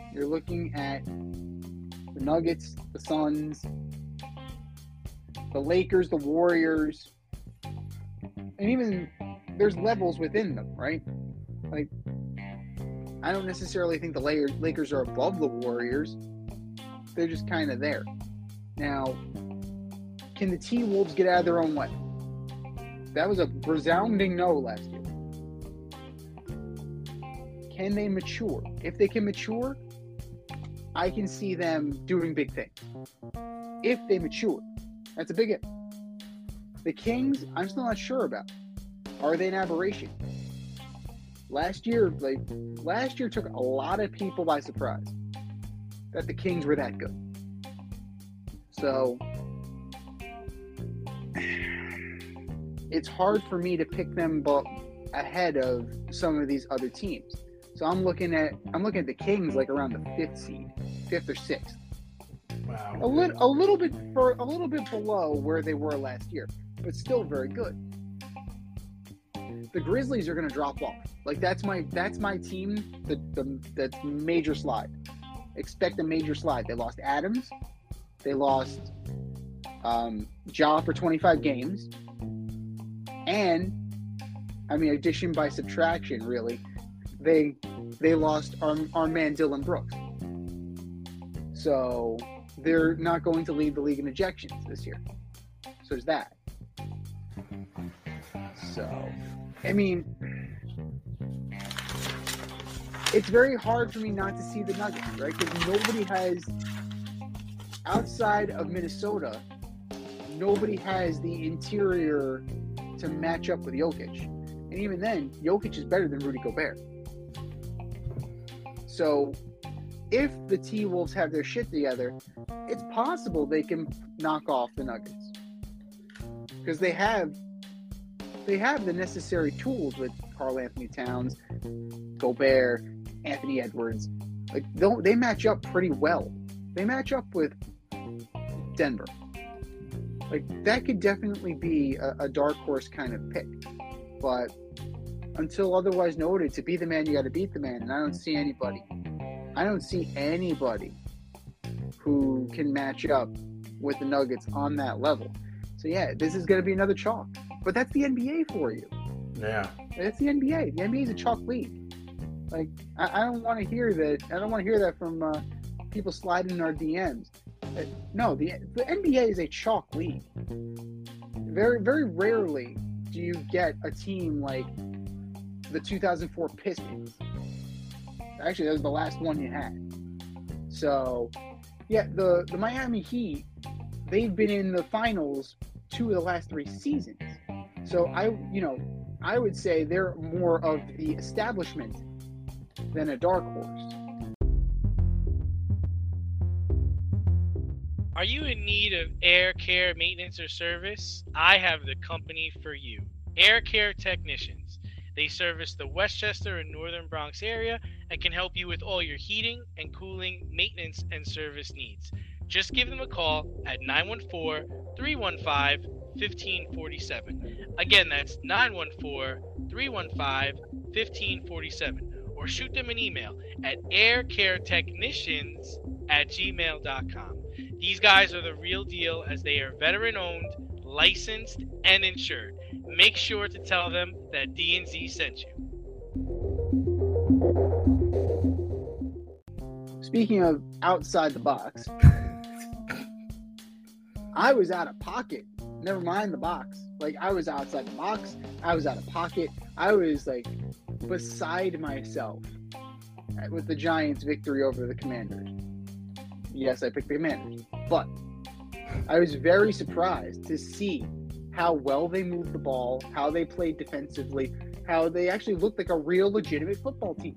Nuggets, the Suns, the Lakers, the Warriors, and even there's levels within them, right? Like, I don't necessarily think the Lakers are above the Warriors. They're just kind of there. Now, can the T-Wolves get out of their own way? That was a resounding no last year. Can they mature? If they can mature, I can see them doing big things. If they mature, that's a big if. The Kings, I'm still not sure about. Are they an aberration? Last year took a lot of people by surprise that the Kings were that good. So it's hard for me to pick them ahead of some of these other teams. So I'm looking at the Kings like around the 5th or 6th. Wow. A little bit below where they were last year. but still very good. The Grizzlies are going to drop off. Like that's my team. The major slide. Expect a major slide. They lost Adams. They lost Ja for 25 games. And I mean, addition by subtraction, really. They lost our man Dylan Brooks. So they're not going to lead the league in ejections this year. So there's that. So, I mean, it's very hard for me not to see the Nuggets, right? Because nobody has, outside of Minnesota, nobody has the interior to match up with Jokic. And even then, Jokic is better than Rudy Gobert. So, if the T-Wolves have their shit together, it's possible they can knock off the Nuggets. Because they have the necessary tools with Karl Anthony Towns, Gobert, Anthony Edwards. Like they match up pretty well. They match up with Denver. Like that could definitely be a dark horse kind of pick. But until otherwise noted, to be the man, you got to beat the man. And I don't see anybody who can match up with the Nuggets on that level. So yeah, this is going to be another chalk. But that's the NBA for you. Yeah. That's the NBA. The NBA is a chalk league. Like, I don't want to hear that. I don't want to hear that from people sliding in our DMs. No, the NBA is a chalk league. Very, very rarely do you get a team like the 2004 Pistons. Actually, that was the last one you had. So, yeah, the Miami Heat, they've been in the finals 2 of the last 3 seasons. So I would say they're more of the establishment than a dark horse. Are you in need of air care maintenance or service? I have the company for you. Air Care Technicians. They service the Westchester and Northern Bronx area and can help you with all your heating and cooling, maintenance, and service needs. Just give them a call at 914-315-1547. Again, that's 914-315-1547. Or shoot them an email at aircaretechnicians@gmail.com. These guys are the real deal as they are veteran-owned, licensed, and insured. Make sure to tell them that D&Z sent you. Speaking of outside the box, I was out of pocket. Never mind the box. Like, I was outside the box. I was out of pocket. I was, like, beside myself with the Giants' victory over the Commanders. Yes, I picked the Commanders. But I was very surprised to see how well they moved the ball, how they played defensively, how they actually looked like a real legitimate football team.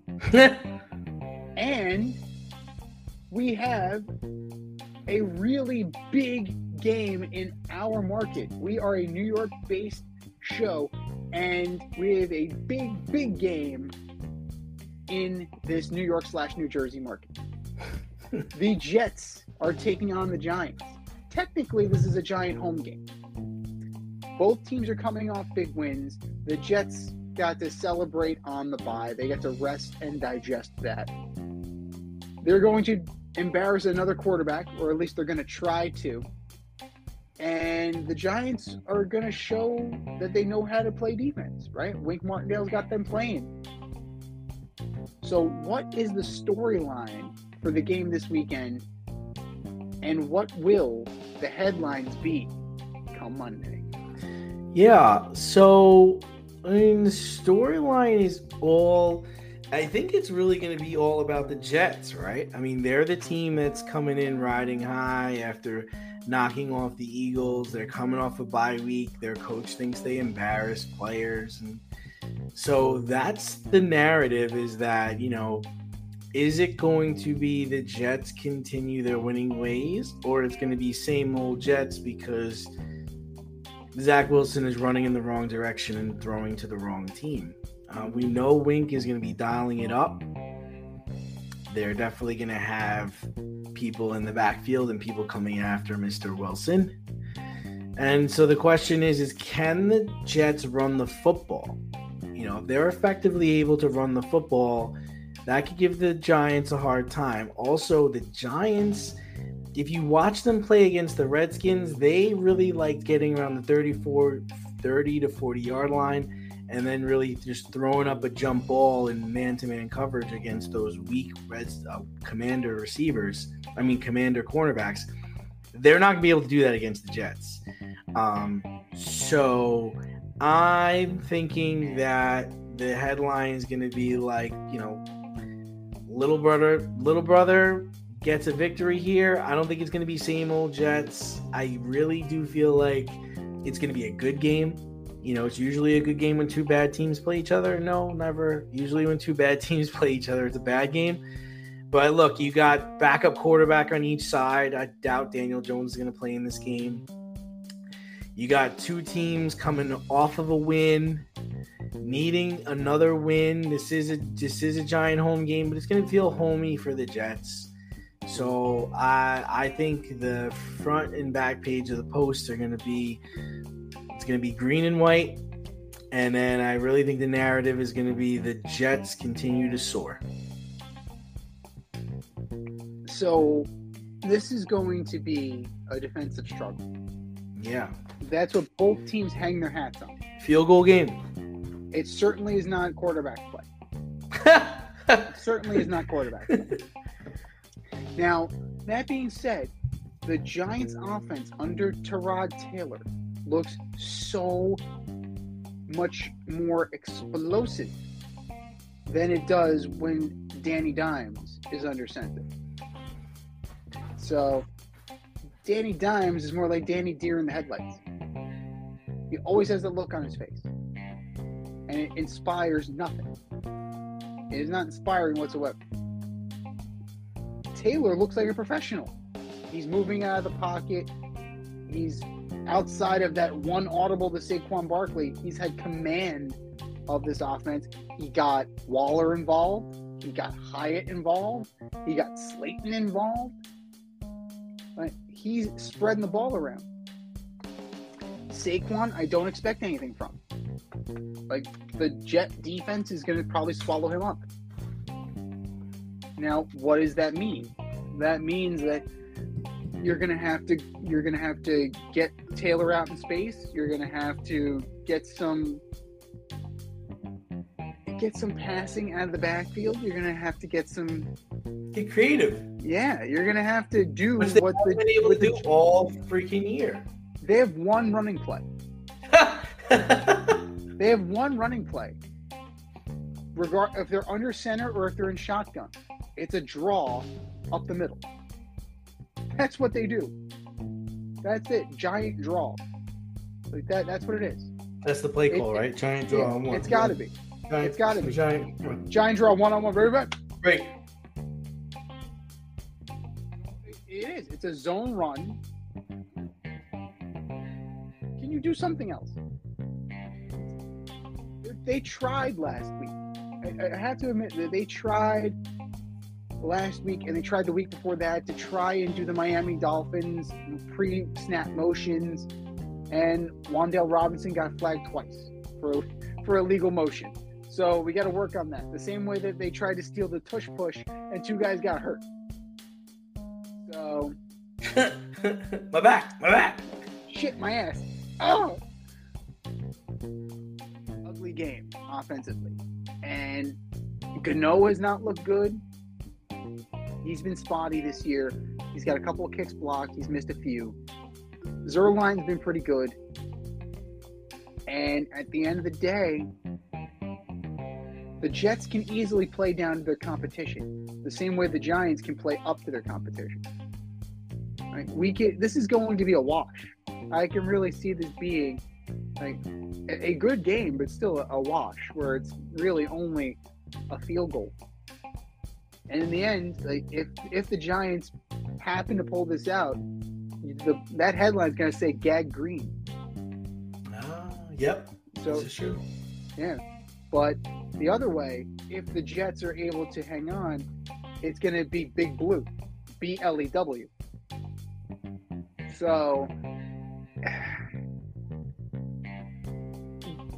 And we have a really big game in our market. We are a New York-based show, and we have a big game in this New York/New Jersey market. The Jets are taking on the Giants. Technically, this is a Giant home game. Both teams are coming off big wins. The Jets got to celebrate on the bye. They got to rest and digest that. They're going to embarrass another quarterback, or at least they're going to try to. And the Giants are going to show that they know how to play defense, right? Wink Martindale's got them playing. So what is the storyline for the game this weekend? And what will the headlines be come Monday? Yeah, so, I mean, the storyline is all... I think it's really going to be all about the Jets, right? I mean, they're the team that's coming in riding high after knocking off the Eagles. They're coming off a bye week. Their coach thinks they embarrass players. And so that's the narrative, is that, you know, is it going to be the Jets continue their winning ways, or it's going to be same old Jets because Zach Wilson is running in the wrong direction and throwing to the wrong team? We know Wink is going to be dialing it up. They're definitely going to have people in the backfield and people coming after Mr. Wilson. And so the question is can the Jets run the football? You know, if they're effectively able to run the football, that could give the Giants a hard time. Also, the Giants, if you watch them play against the Redskins, they really like getting around the 30 to 40-yard line and then really just throwing up a jump ball in man-to-man coverage against those weak commander cornerbacks. They're not going to be able to do that against the Jets. So I'm thinking that the headline is going to be like, you know, little brother gets a victory here. I don't think it's going to be same old Jets. I really do feel like it's going to be a good game. You know, it's usually a good game when two bad teams play each other. No, never. Usually when two bad teams play each other, it's a bad game. But look, you got backup quarterback on each side. I doubt Daniel Jones is going to play in this game. You got two teams coming off of a win, needing another win. This is a Giant home game, but it's going to feel homey for the Jets. So I think the front and back page of the post are going to be green and white, and then I really think the narrative is going to be the Jets continue to soar. So this is going to be a defensive struggle. Yeah. That's what both teams hang their hats on. Field goal game. It certainly is not quarterback play. It certainly is not quarterback play. Now, that being said, the Giants' offense under Tyrod Taylor looks so much more explosive than it does when Danny Dimes is under center. So, Danny Dimes is more like Danny Deer in the headlights. He always has the look on his face. And it inspires nothing. It is not inspiring whatsoever. Taylor looks like a professional. He's moving out of the pocket. He's outside of that one audible to Saquon Barkley. He's had command of this offense. He got Waller involved. He got Hyatt involved. He got Slayton involved. Right? He's spreading the ball around. Saquon, I don't expect anything from. Like, the Jet defense is going to probably swallow him up. Now, what does that mean? That means that you're gonna have to get Taylor out in space. You're gonna have to get some passing out of the backfield. You're gonna have to get creative. Yeah, you're gonna have to do Which they've what been able to do all freaking year. They have one running play. They have one running play. If they're under center or if they're in shotgun, it's a draw up the middle. That's what they do. That's it. Giant draw. Like that. That's what it is. That's the play call, right? Giant draw on one. It's got to be. It's got to be. Giant draw one-on-one. Very bad. Great. It is. It's a zone run. Can you do something else? They tried last week. I have to admit that they tried last week, and they tried the week before that to try and do the Miami Dolphins pre-snap motions, and Wan'Dale Robinson got flagged twice for illegal motion. So we got to work on that. The same way that they tried to steal the tush push, and two guys got hurt. So my back. Shit, my ass. Oh, ugly game offensively, and Gano has not looked good. He's been spotty this year. He's got a couple of kicks blocked. He's missed a few. Zerline's been pretty good. And at the end of the day, the Jets can easily play down to their competition, the same way the Giants can play up to their competition. Right? This is going to be a wash. I can really see this being like a good game, but still a wash, where it's really only a field goal. And in the end, like if the Giants happen to pull this out, that headline is going to say "Gag Green." Yep. So this is true. Yeah, but the other way, if the Jets are able to hang on, it's going to be Big Blue, BLEW. So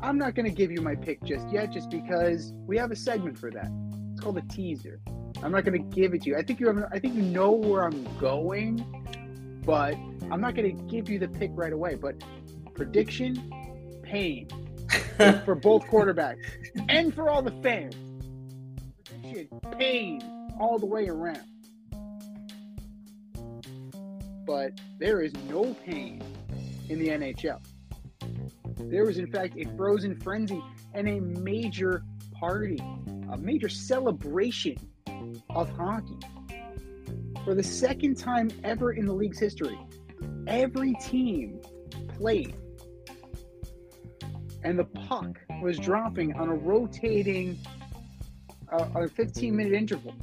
I'm not going to give you my pick just yet, just because we have a segment for that. It's called a teaser. I'm not going to give it to you. I think you know where I'm going, but I'm not going to give you the pick right away. But prediction, pain for both quarterbacks and for all the fans. Prediction, pain all the way around. But there is no pain in the NHL. There was, in fact, a frozen frenzy and a major party, a major celebration of hockey. For the second time ever in the league's history, every team played. And the puck was dropping on a rotating, a 15-minute interval.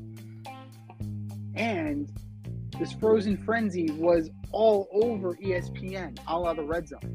And this frozen frenzy was all over ESPN, a la the Red Zone.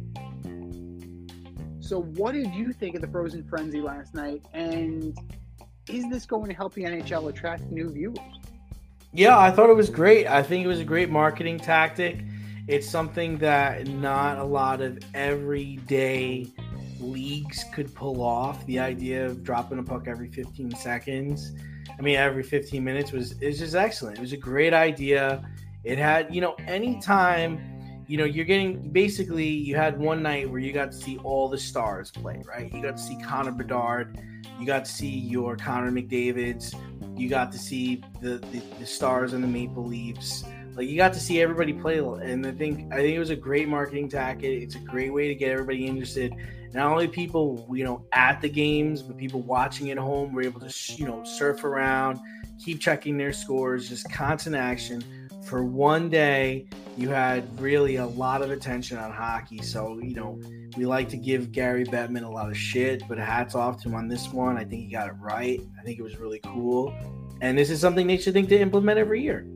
So what did you think of the frozen frenzy last night? And is this going to help the NHL attract new viewers? Yeah, I thought it was great. I think it was a great marketing tactic. It's something that not a lot of everyday leagues could pull off. The idea of dropping a puck every 15 seconds, every 15 minutes is just excellent. It was a great idea. It had, anytime, you're getting, basically you had one night where you got to see all the stars play, right? You got to see Connor Bedard, you got to see your Connor McDavids, you got to see the stars and the Maple Leafs. Like, you got to see everybody play, and I think it was a great marketing tactic. It's a great way to get everybody interested. Not only people, at the games, but people watching at home were able to, surf around, keep checking their scores, just constant action. For one day, you had really a lot of attention on hockey. So, we like to give Gary Bettman a lot of shit, but hats off to him on this one. I think he got it right. I think it was really cool. And this is something they should think to implement every year.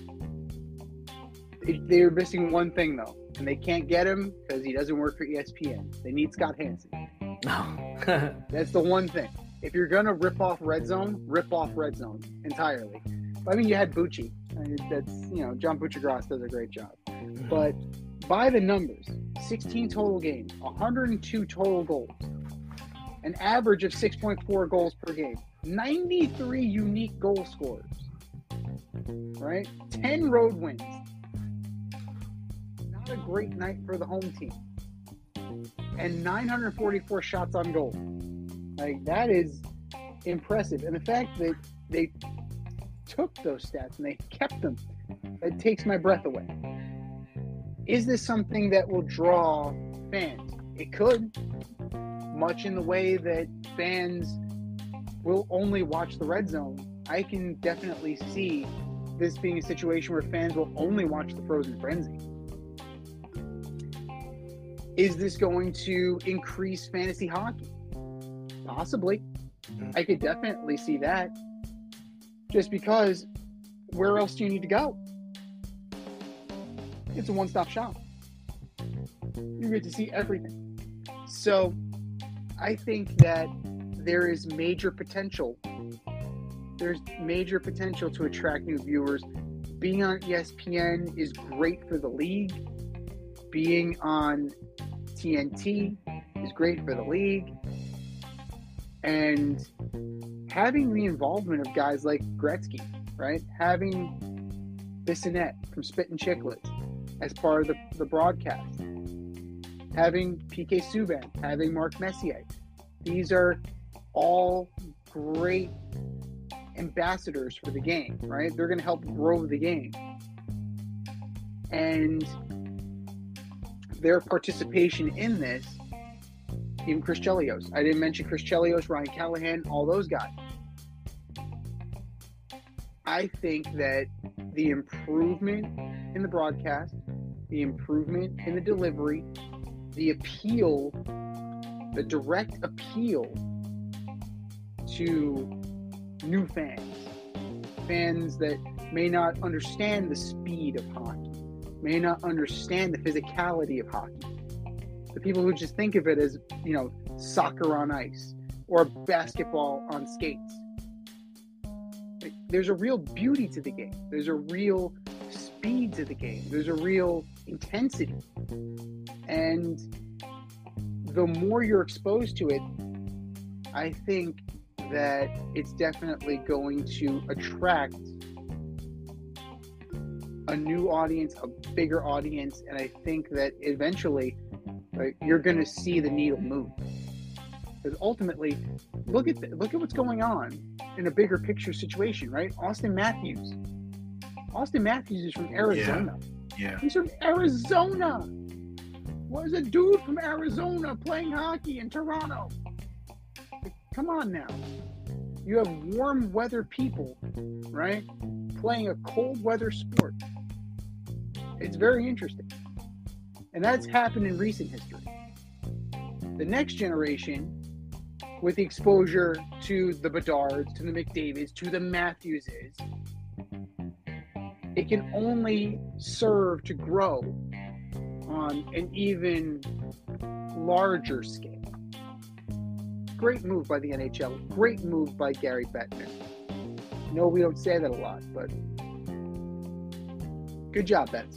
They're missing one thing, though, and they can't get him because he doesn't work for ESPN. They need Scott Hansen. Oh. That's the one thing. If you're going to rip off Red Zone entirely. You had Bucci. John Buccigross does a great job. But by the numbers, 16 total games, 102 total goals, an average of 6.4 goals per game, 93 unique goal scorers, right? 10 road wins. Not a great night for the home team. And 944 shots on goal. That is impressive. And the fact that they took those stats and they kept them, it takes my breath away. Is this something that will draw fans? It could, much in the way that fans will only watch the Red Zone. I can definitely see this being a situation where fans will only watch the frozen frenzy. Is this going to increase fantasy hockey? Possibly. I could definitely see that. Just because, where else do you need to go? It's a one-stop shop. You get to see everything. So, I think that there is major potential. There's major potential to attract new viewers. Being on ESPN is great for the league. Being on TNT is great for the league. And having the involvement of guys like Gretzky, right? Having Bissonnette from Spittin' Chicklets as part of the broadcast. Having PK Subban, having Mark Messier. These are all great ambassadors for the game, right? They're going to help grow the game. And their participation in this, even Chris Chelios. I didn't mention Chris Chelios, Ryan Callahan, all those guys. I think that the improvement in the broadcast, the improvement in the delivery, the appeal, the direct appeal to new fans that may not understand the speed of hockey, may not understand the physicality of hockey. The people who just think of it as, soccer on ice or basketball on skates. There's a real beauty to the game. There's a real speed to the game. There's a real intensity. And the more you're exposed to it, I think that it's definitely going to attract a new audience, a bigger audience, and I think that eventually you're going to see the needle move. Because ultimately, look at what's going on in a bigger picture situation, right? Austin Matthews is from Arizona. Yeah. He's from Arizona. Was a dude from Arizona playing hockey in Toronto. Come on now. You have warm weather people, right, playing a cold weather sport. It's very interesting. And that's happened in recent history. The next generation, with the exposure to the Bedards, to the McDavids, to the Matthewses, it can only serve to grow on an even larger scale. Great move by the NHL. Great move by Gary Bettman. No, we don't say that a lot, but good job, Betts.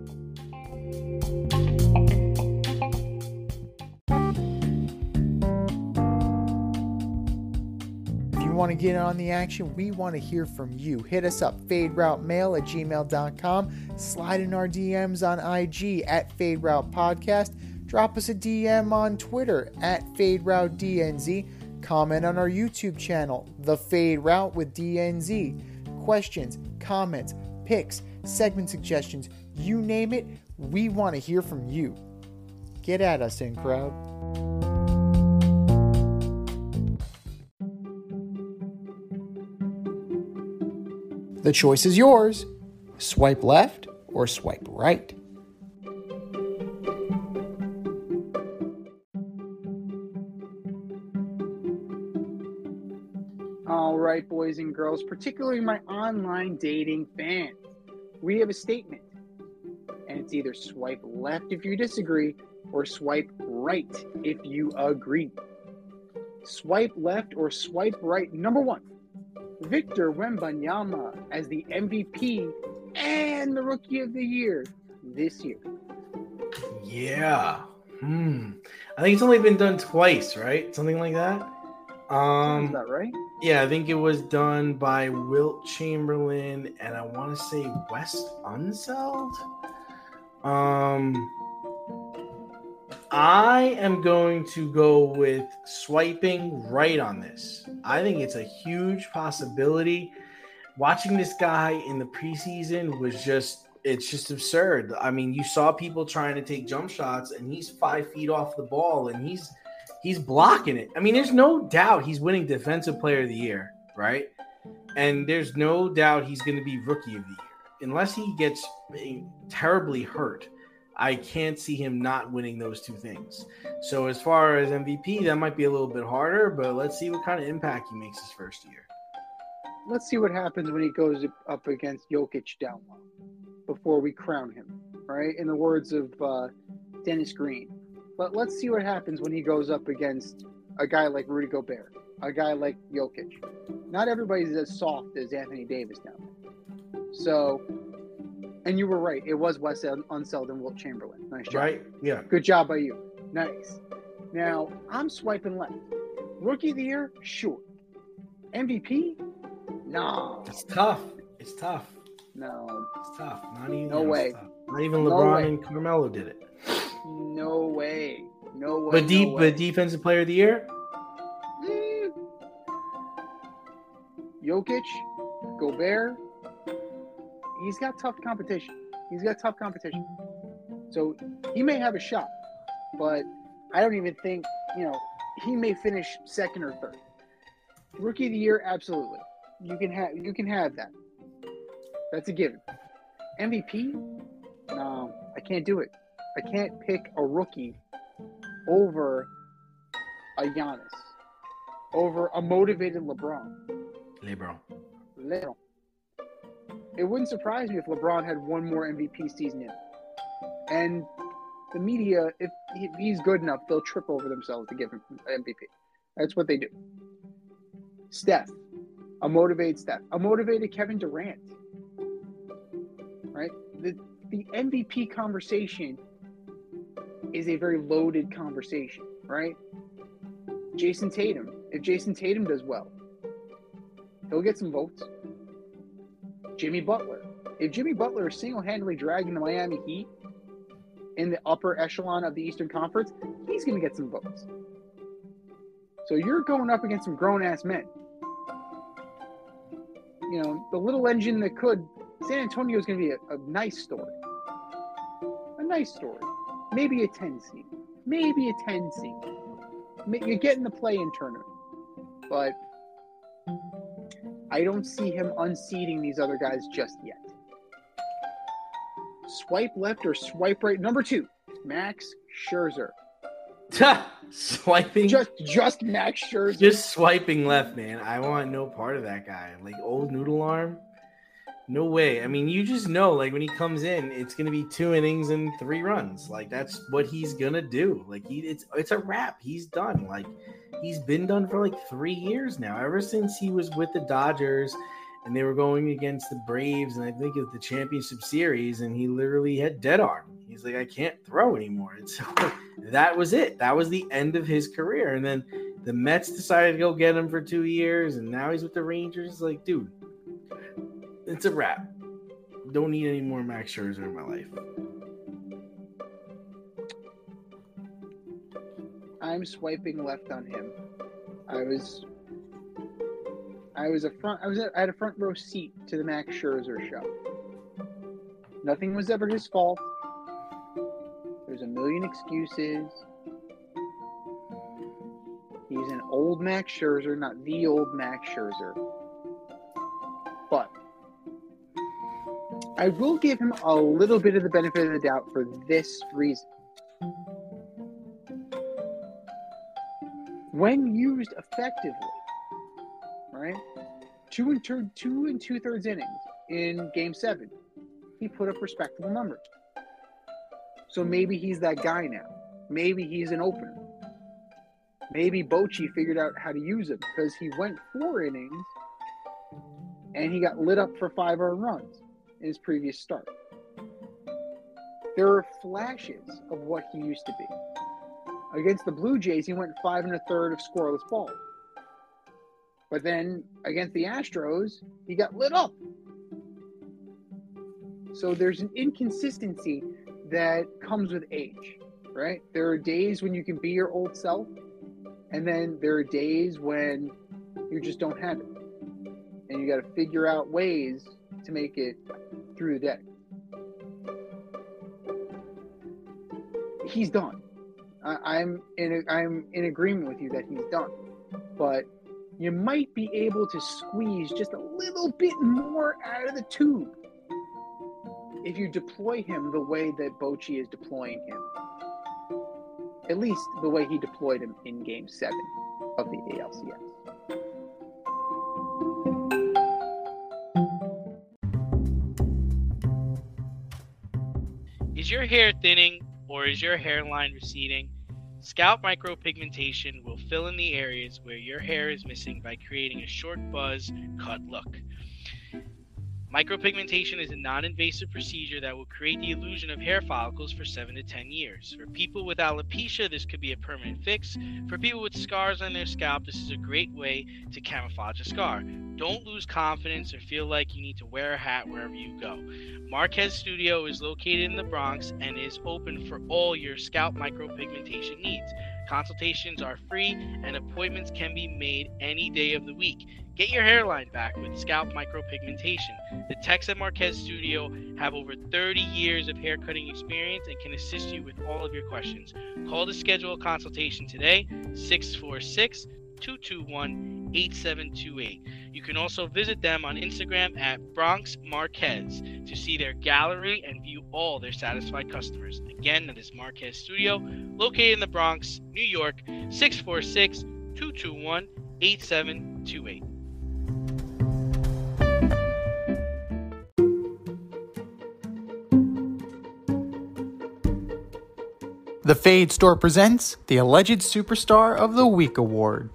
If you want to get on the action, we want to hear from you. Hit us up, faderoutemail@gmail.com. Slide in our DMs on IG @FadeRoutePodcast. Drop us a DM on Twitter @FadeRouteDNZ. Comment on our YouTube channel, The Fade Route with DNZ. Questions, comments, picks, segment suggestions, you name it, we want to hear from you. Get at us, in crowd. The choice is yours. Swipe left or swipe right. All right, boys and girls, particularly my online dating fans, we have a statement, and it's either swipe left if you disagree or swipe right if you agree. Swipe left or swipe right. Number one, Victor Wembanyama as the MVP and the Rookie of the Year this year. Yeah. I think it's only been done twice, right? Something like that. Sounds about right. Yeah, I think it was done by Wilt Chamberlain and I want to say Wes Unseld. I am going to go with swiping right on this. I think it's a huge possibility. Watching this guy in the preseason was it's just absurd. I mean, you saw people trying to take jump shots and he's 5 feet off the ball and he's blocking it. I mean, there's no doubt he's winning Defensive Player of the Year, right? And there's no doubt he's going to be Rookie of the Year. Unless he gets terribly hurt, I can't see him not winning those two things. So as far as MVP, that might be a little bit harder, but let's see what kind of impact he makes his first year. Let's see what happens when he goes up against Jokic down low before we crown him, right? In the words of Dennis Green. But let's see what happens when he goes up against a guy like Rudy Gobert, a guy like Jokic. Not everybody's as soft as Anthony Davis now. So, and you were right. It was Wes Unseld and Wilt Chamberlain. Nice job. Right? Yeah. Good job by you. Nice. Now, I'm swiping left. Rookie of the Year? Sure. MVP? No. It's tough. No. It's tough. Not even. No way. Not even LeBron and Carmelo did it. No way. But Defensive Player of the Year? Jokic, Gobert, he's got tough competition. So he may have a shot, but I don't even think, he may finish second or third. Rookie of the Year, absolutely. You can have that. That's a given. MVP? No, I can't do it. I can't pick a rookie over a Giannis, over a motivated LeBron. It wouldn't surprise me if LeBron had one more MVP season in. And the media, if he's good enough, they'll trip over themselves to give him MVP. That's what they do. Steph, a motivated Steph, a motivated Kevin Durant. Right? The MVP conversation is a very loaded conversation. right? Jason Tatum. If Jason Tatum does well, he'll get some votes. Jimmy Butler. If Jimmy Butler is single-handedly dragging the Miami Heat in the upper echelon of the Eastern Conference, he's going to get some votes. So you're going up against some grown-ass men. You know, the little engine that could. San Antonio is going to be a nice story. A nice story. Maybe a 10 seed. Maybe a 10 seed. You get in the play-in tournament. But I don't see him unseating these other guys just yet. Swipe left or swipe right. Number 2, Max Scherzer. Swiping? Just Max Scherzer. Just swiping left, man. I want no part of that guy. Like, old noodle arm? No way. I mean, you just know, like, when he comes in, it's going to be 2 innings and 3 runs. Like, that's what he's going to do. Like, it's a wrap. He's done. Like, he's been done for, like, 3 years now. Ever since he was with the Dodgers and they were going against the Braves, and I think it was the championship series, and he literally had dead arm. He's like, I can't throw anymore. And so that was it. That was the end of his career. And then the Mets decided to go get him for 2 years, and now he's with the Rangers. Like, dude, it's a wrap. Don't need any more Max Scherzer in my life. I'm swiping left on him. I had a front row seat to the Max Scherzer show. Nothing was ever his fault. There's a million excuses. He's an old Max Scherzer, not the old Max Scherzer. But I will give him a little bit of the benefit of the doubt for this reason. When used effectively, right? 2 and 2/3 innings in Game 7, he put up respectable numbers. So maybe he's that guy now. Maybe he's an opener. Maybe Bochy figured out how to use him because he went 4 innings and he got lit up for 5 earned runs in his previous start. There are flashes of what he used to be. Against the Blue Jays, he went 5 1/3 of scoreless balls. But then against the Astros, he got lit up. So there's an inconsistency that comes with age, right? There are days when you can be your old self, and then there are days when you just don't have it. And you got to figure out ways to make it through the day. He's done. I'm in agreement with you that he's done. But you might be able to squeeze just a little bit more out of the tube if you deploy him the way that Bochy is deploying him. At least the way he deployed him in Game 7 of the ALCS. Is your hair thinning or is your hairline receding? Scalp micropigmentation will fill in the areas where your hair is missing by creating a short buzz cut look. Micropigmentation is a non-invasive procedure that will create the illusion of hair follicles for 7 to 10 years. For people with alopecia, this could be a permanent fix. For people with scars on their scalp, this is a great way to camouflage a scar. Don't lose confidence or feel like you need to wear a hat wherever you go. Marquez Studio is located in the Bronx and is open for all your scalp micropigmentation needs. Consultations are free and appointments can be made any day of the week. Get your hairline back with scalp micropigmentation. The techs at Marquez Studio have over 30 years of haircutting experience and can assist you with all of your questions. Call to schedule a consultation today, 646-221-8728. You can also visit them on Instagram at Bronx Marquez to see their gallery and view all their satisfied customers. Again, that is Marquez Studio, located in the Bronx, New York, 646-221-8728. The Fade Store presents the Alleged Superstar of the Week Award.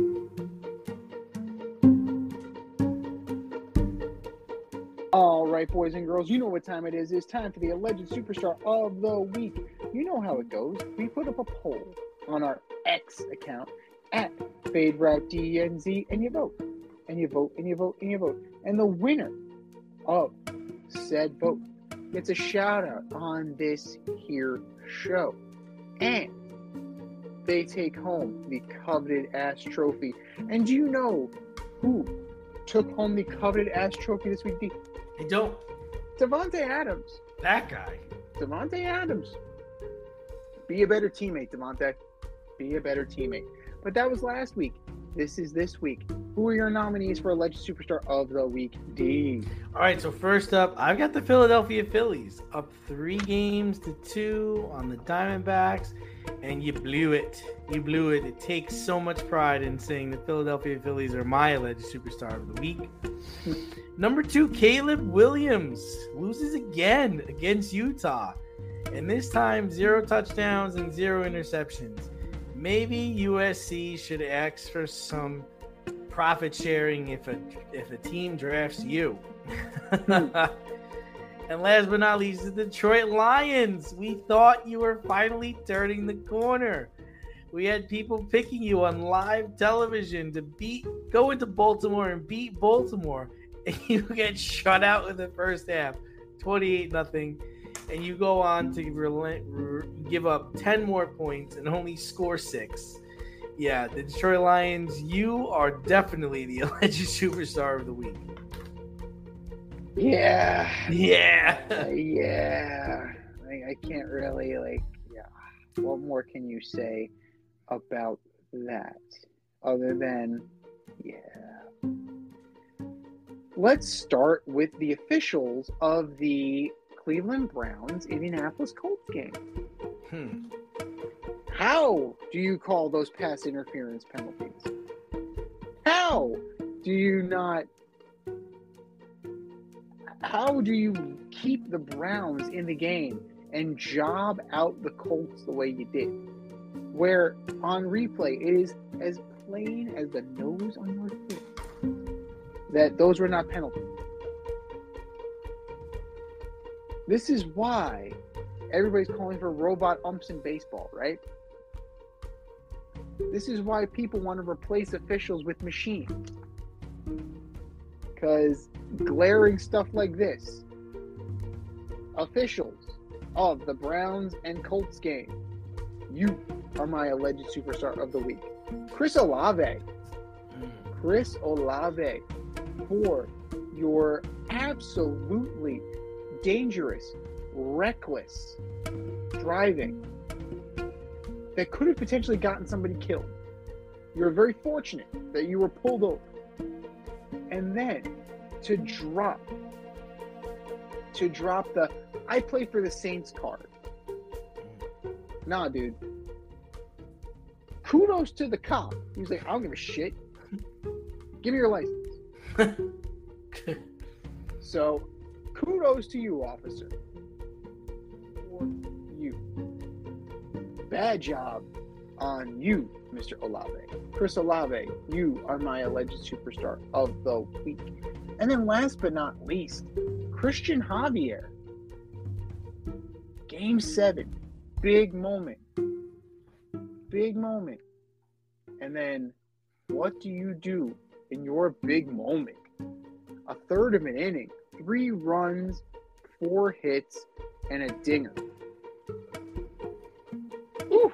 All right, boys and girls, you know what time it is. It's time for the alleged superstar of the week. You know how it goes. We put up a poll on our X account at FadeRouteDNZ, and you vote. And you vote, and you vote, and you vote. And the winner of said vote gets a shout out on this here show. And they take home the coveted ass trophy. And do you know who took home the coveted ass trophy this week, D? I don't. Davante Adams. That guy. Davante Adams. Be a better teammate, Davante. Be a better teammate. But that was last week. This is this week. Who are your nominees for Alleged Superstar of the Week, D? All right, so first up, I've got the Philadelphia Phillies up 3-2 on the Diamondbacks, and you blew it. You blew it. It takes so much pride in saying the Philadelphia Phillies are my Alleged Superstar of the Week. Number 2, Caleb Williams loses again against Utah, and this time 0 touchdowns and 0 interceptions. Maybe USC should ask for some profit sharing if a team drafts you. And last but not least, the Detroit Lions. We thought you were finally turning the corner. We had people picking you on live television to go into Baltimore and beat Baltimore, and you get shut out in the first half, 28-0. And you go on to give up 10 more points and only score 6. Yeah, the Detroit Lions, you are definitely the alleged superstar of the week. Yeah. Yeah. I can't really, what more can you say about that other than, Let's start with the officials of the Cleveland Browns Indianapolis Colts game. How do you call those pass interference penalties? How do you keep the Browns in the game and job out the Colts the way you did? Where on replay it is as plain as the nose on your face that those were not penalties. This is why everybody's calling for robot umps in baseball, right? This is why people want to replace officials with machines. Because glaring stuff like this, officials of the Browns and Colts game, you are my alleged superstar of the week. Chris Olave, for your absolutely dangerous, reckless driving that could have potentially gotten somebody killed. You're very fortunate that you were pulled over. And then to drop the I play for the Saints card. Nah, dude. Kudos to the cop. He's like, I don't give a shit. Give me your license. So, kudos to you, officer. For you. Bad job on you, Mr. Olave. Chris Olave, you are my alleged superstar of the week. And then last but not least, Christian Javier. Game 7. Big moment. And then what do you do in your big moment? A third of an inning, 3 runs, 4 hits, and a dinger. Oof.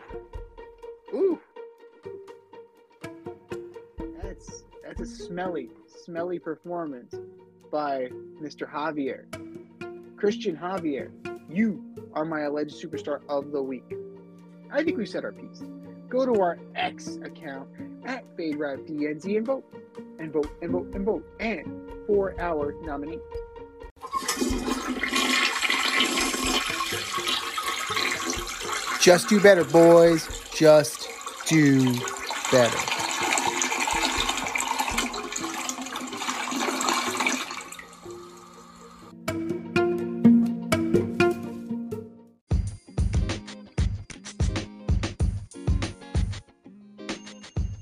That's a smelly performance by Mr. Javier. Christian Javier, you are my alleged superstar of the week. I think we've said our piece. Go to our X account at FadeRouteDNZ and vote. And for our nominee. Just do better, boys. Just do better.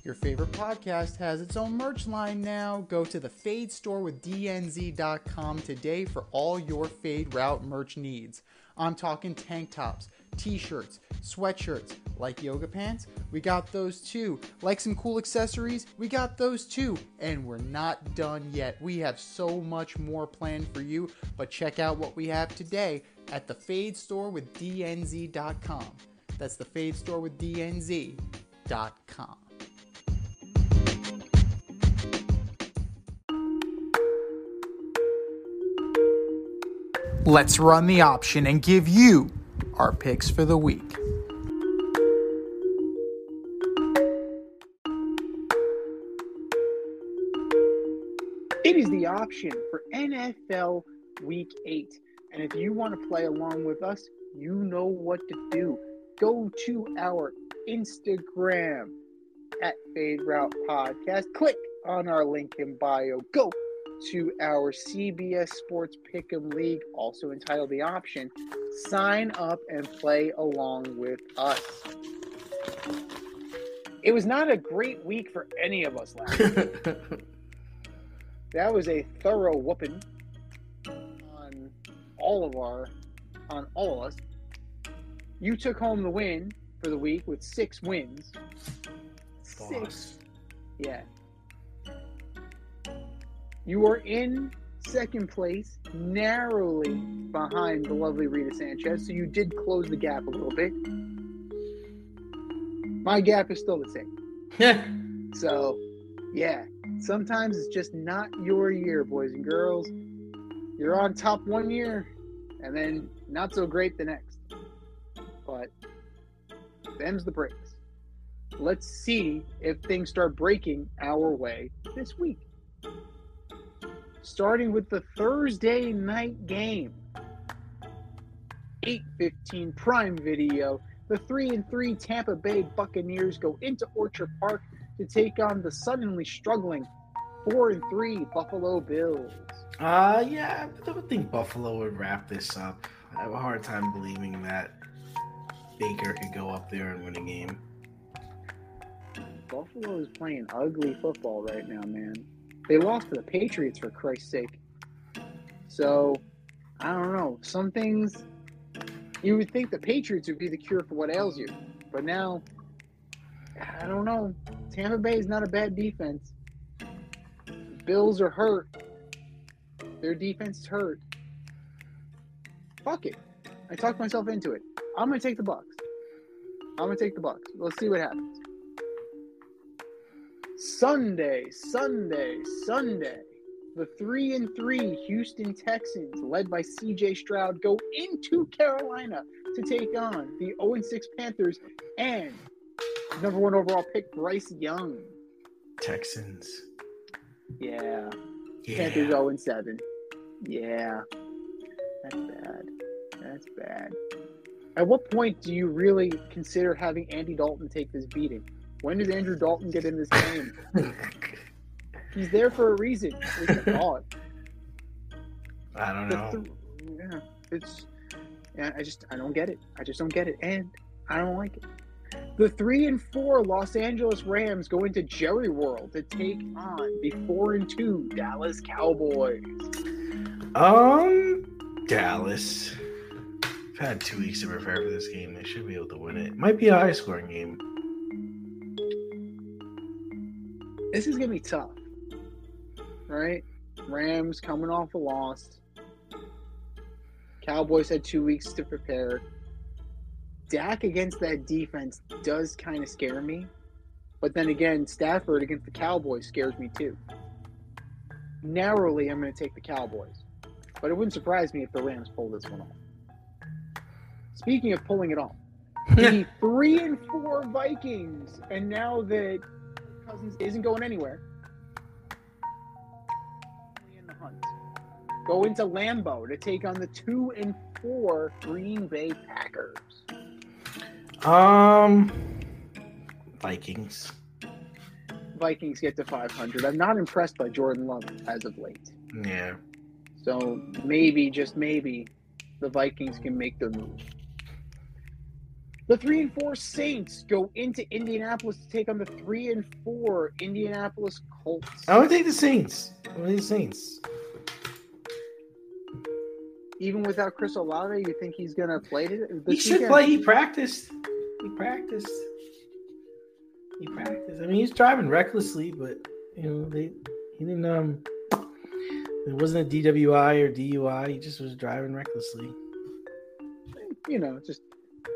Your favorite podcast has its own merch line now. Go to the Fade Store with DNZ.com today for all your Fade Route merch needs. I'm talking tank tops, t-shirts, sweatshirts, like yoga pants, we got those too. Like some cool accessories, we got those too. And we're not done yet. We have so much more planned for you, but check out what we have today at the Fade Store with DNZ.com. That's the Fade Store with DNZ.com. Let's run the option and give you our picks for the week. It is the option for NFL Week 8. And if you want to play along with us, you know what to do. Go to our Instagram at Fade Route Podcast. Click on our link in bio. Go to our CBS Sports Pick'em League, also entitled The Option. Sign up and play along with us. It was not a great week for any of us last week. That was a thorough whooping on all of us. You took home the win for the week with 6 wins. Boss. 6. Yeah. You are in second place, narrowly behind the lovely Rita Sanchez, so you did close the gap a little bit. My gap is still the same. So, yeah, sometimes it's just not your year, boys and girls. You're on top one year, and then not so great the next. But them's the breaks. Let's see if things start breaking our way this week. Starting with the Thursday night game. 8:15 Prime Video. The 3-3 Tampa Bay Buccaneers go into Orchard Park to take on the suddenly struggling 4-3 Buffalo Bills. Yeah, I would think Buffalo would wrap this up. I have a hard time believing that Baker could go up there and win a game. Buffalo is playing ugly football right now, man. They lost to the Patriots, for Christ's sake. So, I don't know. Some things, you would think the Patriots would be the cure for what ails you. But now, I don't know. Tampa Bay is not a bad defense. Bills are hurt. Their defense is hurt. Fuck it. I talked myself into it. I'm going to take the Bucs. Let's see what happens. Sunday. The 3-3 Houston Texans, led by C.J. Stroud, go into Carolina to take on the 0-6 Panthers and number 1 overall pick Bryce Young. Texans. Yeah. Panthers 0-7. Yeah. That's bad. At what point do you really consider having Andy Dalton take this beating? When does Andrew Dalton get in this game? He's there for a reason. At least I thought. I don't know. I don't get it. I just don't get it, and I don't like it. The 3-4 Los Angeles Rams go into Jerry World to take on the 4-2 Dallas Cowboys. Dallas. I've had 2 weeks to prepare for this game. They should be able to win it. Might be a high-scoring game. This is going to be tough, right? Rams coming off a loss. Cowboys had 2 weeks to prepare. Dak against that defense does kind of scare me. But then again, Stafford against the Cowboys scares me too. Narrowly, I'm going to take the Cowboys. But it wouldn't surprise me if the Rams pull this one off. Speaking of pulling it off, the 3-4 Vikings, and now that Cousins isn't going anywhere, in the hunt, go into Lambeau to take on the 2-4 Green Bay Packers. Vikings. Vikings get to 500. I'm not impressed by Jordan Love as of late. Yeah. So maybe, just maybe, the Vikings can make their move. The 3-4 Saints go into Indianapolis to take on the 3-4 Indianapolis Colts. I would take the Saints. Even without Chris Olave, you think he's going to play this He should weekend? play. He practiced. I mean, he's driving recklessly, but he didn't. It wasn't a DWI or DUI. He just was driving recklessly. Just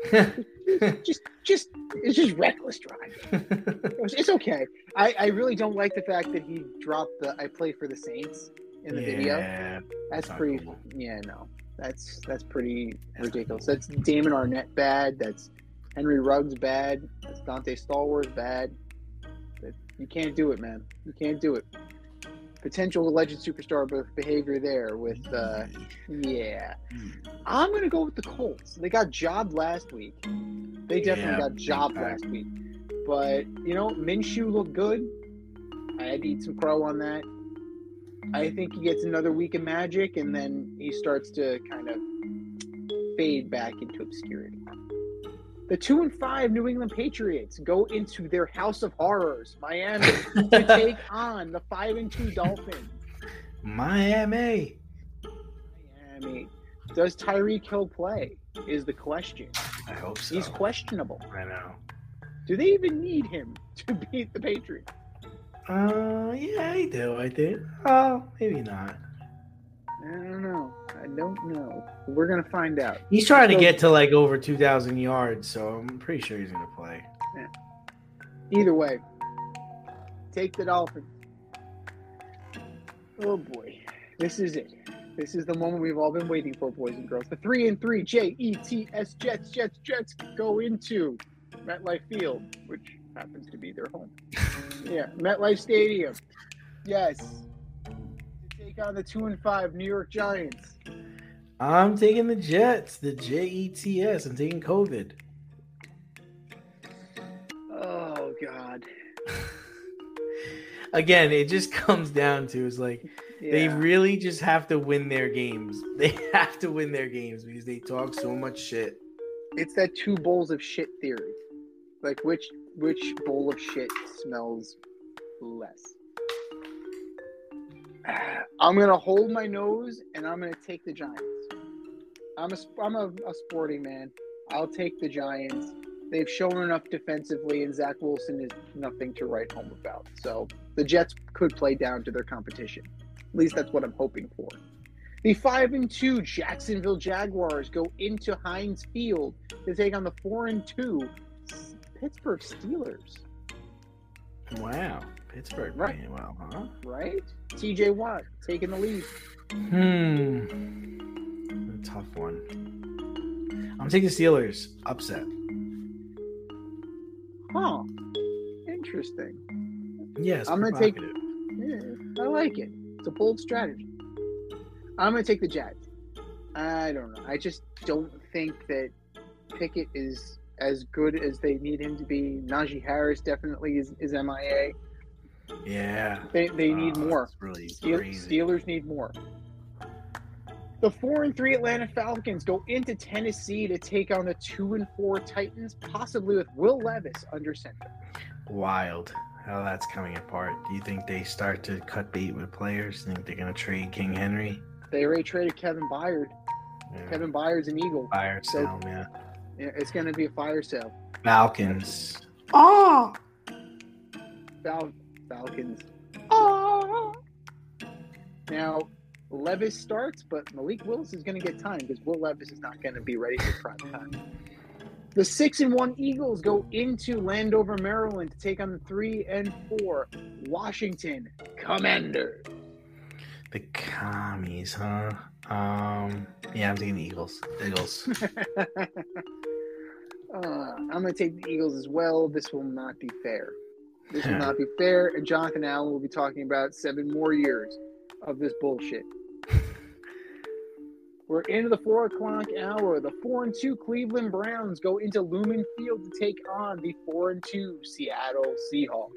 it's just reckless driving. It's okay. I really don't like the fact that he dropped the "I play for the Saints" in the video. That's pretty. Cool. Yeah, no, that's pretty ridiculous. That's Damon Arnett bad. That's Henry Ruggs bad. That's Dante Stallworth bad. You can't do it, man. You can't do it. Potential alleged superstar behavior there with, yeah. I'm going to go with the Colts. They got jobbed last week. They definitely got jobbed last week. But, Minshew looked good. I had to eat some crow on that. I think he gets another week of magic, and then he starts to kind of fade back into obscurity. The 2-5 New England Patriots go into their House of Horrors, Miami, to take on the 5-2 Dolphins. Miami. Does Tyreek Hill play? Is the question. I hope so. He's questionable. I know. Do they even need him to beat the Patriots? Yeah, I do. I think. Oh, maybe not. I don't know. We're gonna find out. He's trying to get to like over 2,000 yards, so I'm pretty sure he's gonna play. Yeah. Either way, take the Dolphins. Oh boy, this is it. This is the moment we've all been waiting for, boys and girls. The 3-3 Jets Jets go into MetLife Field, which happens to be their home. Yeah, MetLife Stadium. Yes. To take on the 2-5 New York Giants. I'm taking the Jets, the Jets. I'm taking COVID. Oh, God. Again, it just comes down to they really just have to win their games. They have to win their games because they talk so much shit. It's that 2 bowls of shit theory. Like, which bowl of shit smells less? I'm going to hold my nose, and I'm going to take the Giants. I'm a sporting man. I'll take the Giants. They've shown enough defensively, and Zach Wilson is nothing to write home about. So the Jets could play down to their competition. At least that's what I'm hoping for. The 5-2 Jacksonville Jaguars go into Heinz Field to take on the 4-2 Pittsburgh Steelers. Wow. Pittsburgh right. Playing well, huh? Right? TJ Watt taking the lead. A tough one. I'm taking the Steelers. Upset. Huh. Interesting. Yes, I'm going to take it. Yeah, I like it. It's a bold strategy. I'm going to take the Jags. I don't know. I just don't think that Pickett is as good as they need him to be. Najee Harris definitely is MIA. Yeah. They need more. Really crazy. Steelers need more. The 4-3 Atlanta Falcons go into Tennessee to take on the 2-4 Titans, possibly with Will Levis under center. Wild how that's coming apart. Do you think they start to cut bait with players? Think they're going to trade King Henry? They already traded Kevin Byard. Yeah. Kevin Byard's an Eagle. Fire sale, yeah. It's going to be a fire sale. Falcons. Oh! Falcons. Oh! Now, Levis starts, but Malik Willis is going to get time because Will Levis is not going to be ready for prime time. The 6-1 Eagles go into Landover, Maryland to take on the 3-4 Washington Commanders. The commies, huh? Yeah, I'm taking the Eagles. I'm going to take the Eagles as well. This will not be fair. This will not be fair, and Jonathan Allen will be talking about 7 more years of this bullshit. We're into the 4 o'clock hour. The 4-2 Cleveland Browns go into Lumen Field to take on the 4-2 Seattle Seahawks.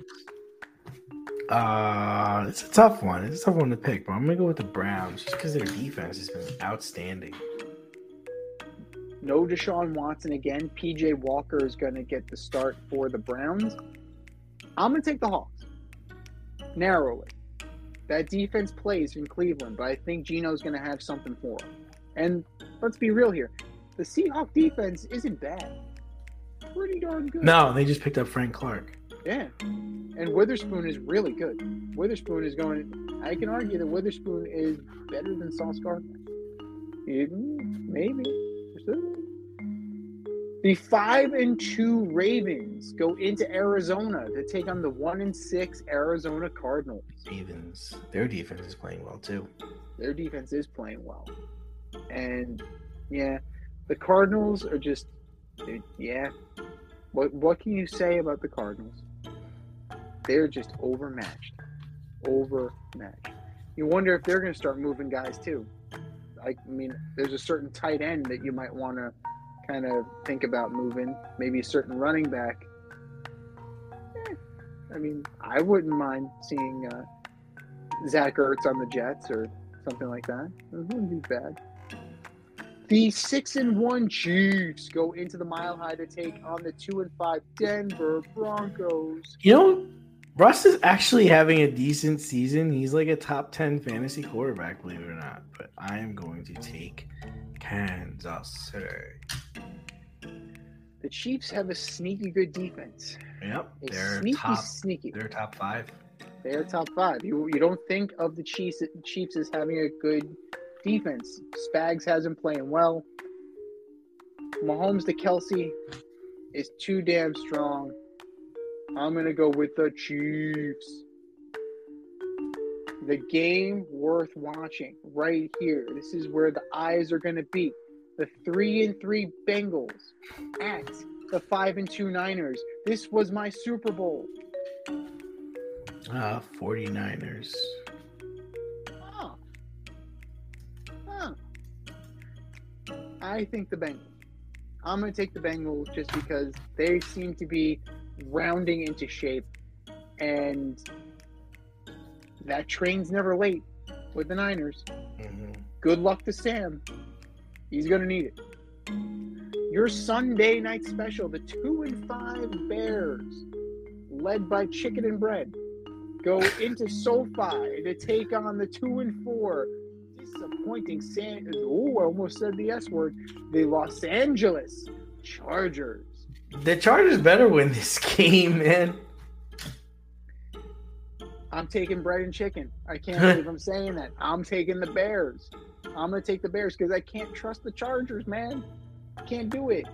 It's a tough one. It's a tough one to pick, but I'm going to go with the Browns just because their defense has been outstanding. No Deshaun Watson again. PJ Walker is going to get the start for the Browns. I'm going to take the Hawks. Narrowly. That defense plays in Cleveland, but I think Geno's going to have something for him. And let's be real here. The Seahawks defense isn't bad. Pretty darn good. No, they just picked up Frank Clark. Yeah. And Witherspoon is really good. Witherspoon is going... I can argue that Witherspoon is better than Sauce Gardner. Maybe. The 5-2 Ravens go into Arizona to take on the 1-6 Arizona Cardinals. Ravens. Their defense is playing well, too. Their defense is playing well. And, yeah, the Cardinals are just... Yeah. What can you say about the Cardinals? They're just overmatched. You wonder if they're going to start moving guys, too. I mean, there's a certain tight end that you might want to kind of think about moving. Maybe a certain running back. I mean, I wouldn't mind seeing Zach Ertz on the Jets or something like that. It wouldn't be bad. The 6-1 Chiefs go into the Mile High to take on the 2-5 Denver Broncos. You know, Russ is actually having a decent season. He's like a top 10 fantasy quarterback, believe it or not. But I am going to take Kansas City. The Chiefs have a sneaky good defense. Yep, They're sneaky. They're top 5. They're top 5. You don't think of the Chiefs as having a good defense. Spags hasn't playing well. Mahomes to Kelsey is too damn strong. I'm going to go with the Chiefs. The game worth watching right here. This is where the eyes are going to be. The 3-3 Bengals at the 5-2 Niners. This was my Super Bowl. 49ers. I think the Bengals. I'm going to take the Bengals just because they seem to be rounding into shape. And that train's never late with the Niners. Mm-hmm. Good luck to Sam. He's going to need it. Your Sunday night special, the 2-5 Bears, led by Chicken and Bread, go into SoFi to take on the 2-4 disappointing I almost said the S word. The Los Angeles Chargers. The Chargers better win this game, man. I'm taking Bread and Chicken. I can't believe I'm saying that. I'm taking the Bears. I'm going to take the Bears because I can't trust the Chargers, man. Can't do it.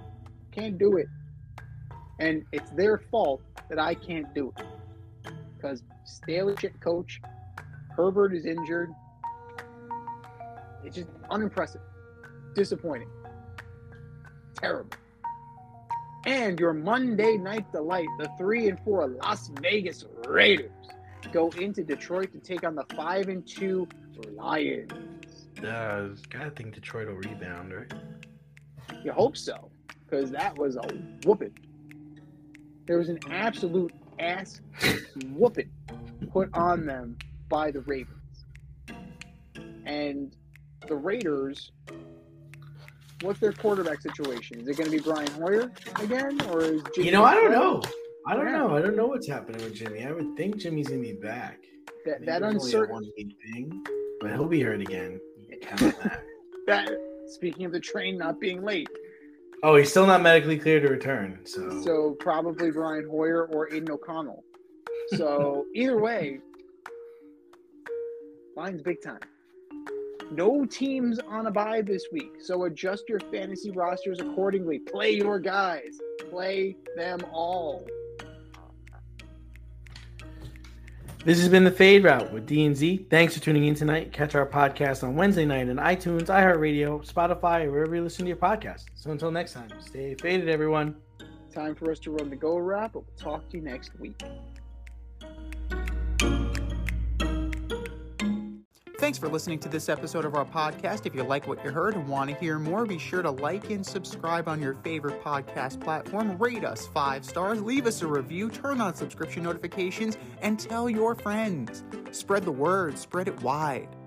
And it's their fault that I can't do it. Because Staley shit coach, Herbert is injured. It's just unimpressive. Disappointing. Terrible. And your Monday night delight, the 3-4 Las Vegas Raiders go into Detroit to take on the 5-2 Lions. Gotta think Detroit will rebound, right? You hope so, because that was a whooping. There was an absolute ass whooping put on them by the Ravens. And the Raiders, what's their quarterback situation? Is it going to be Brian Hoyer again, or is Jimmy? I don't know. I don't know what's happening with Jimmy. I would think Jimmy's going to be back. That uncertain thing, but he'll be hurt again. Count that. Speaking of the train not being late. Oh, he's still not medically cleared to return. So probably Brian Hoyer or Aiden O'Connell. So either way, Lions big time. No teams on a bye this week, so adjust your fantasy rosters accordingly. Play your guys. Play them all. This has been the Fade Route with D&Z. Thanks for tuning in tonight. Catch our podcast on Wednesday night on iTunes, iHeartRadio, Spotify, or wherever you listen to your podcast. So until next time, stay faded, everyone. Time for us to run the go wrap, but we'll talk to you next week. Thanks for listening to this episode of our podcast. If you like what you heard and want to hear more, be sure to like and subscribe on your favorite podcast platform. Rate us 5 stars, leave us a review, turn on subscription notifications, and tell your friends. Spread the word, spread it wide.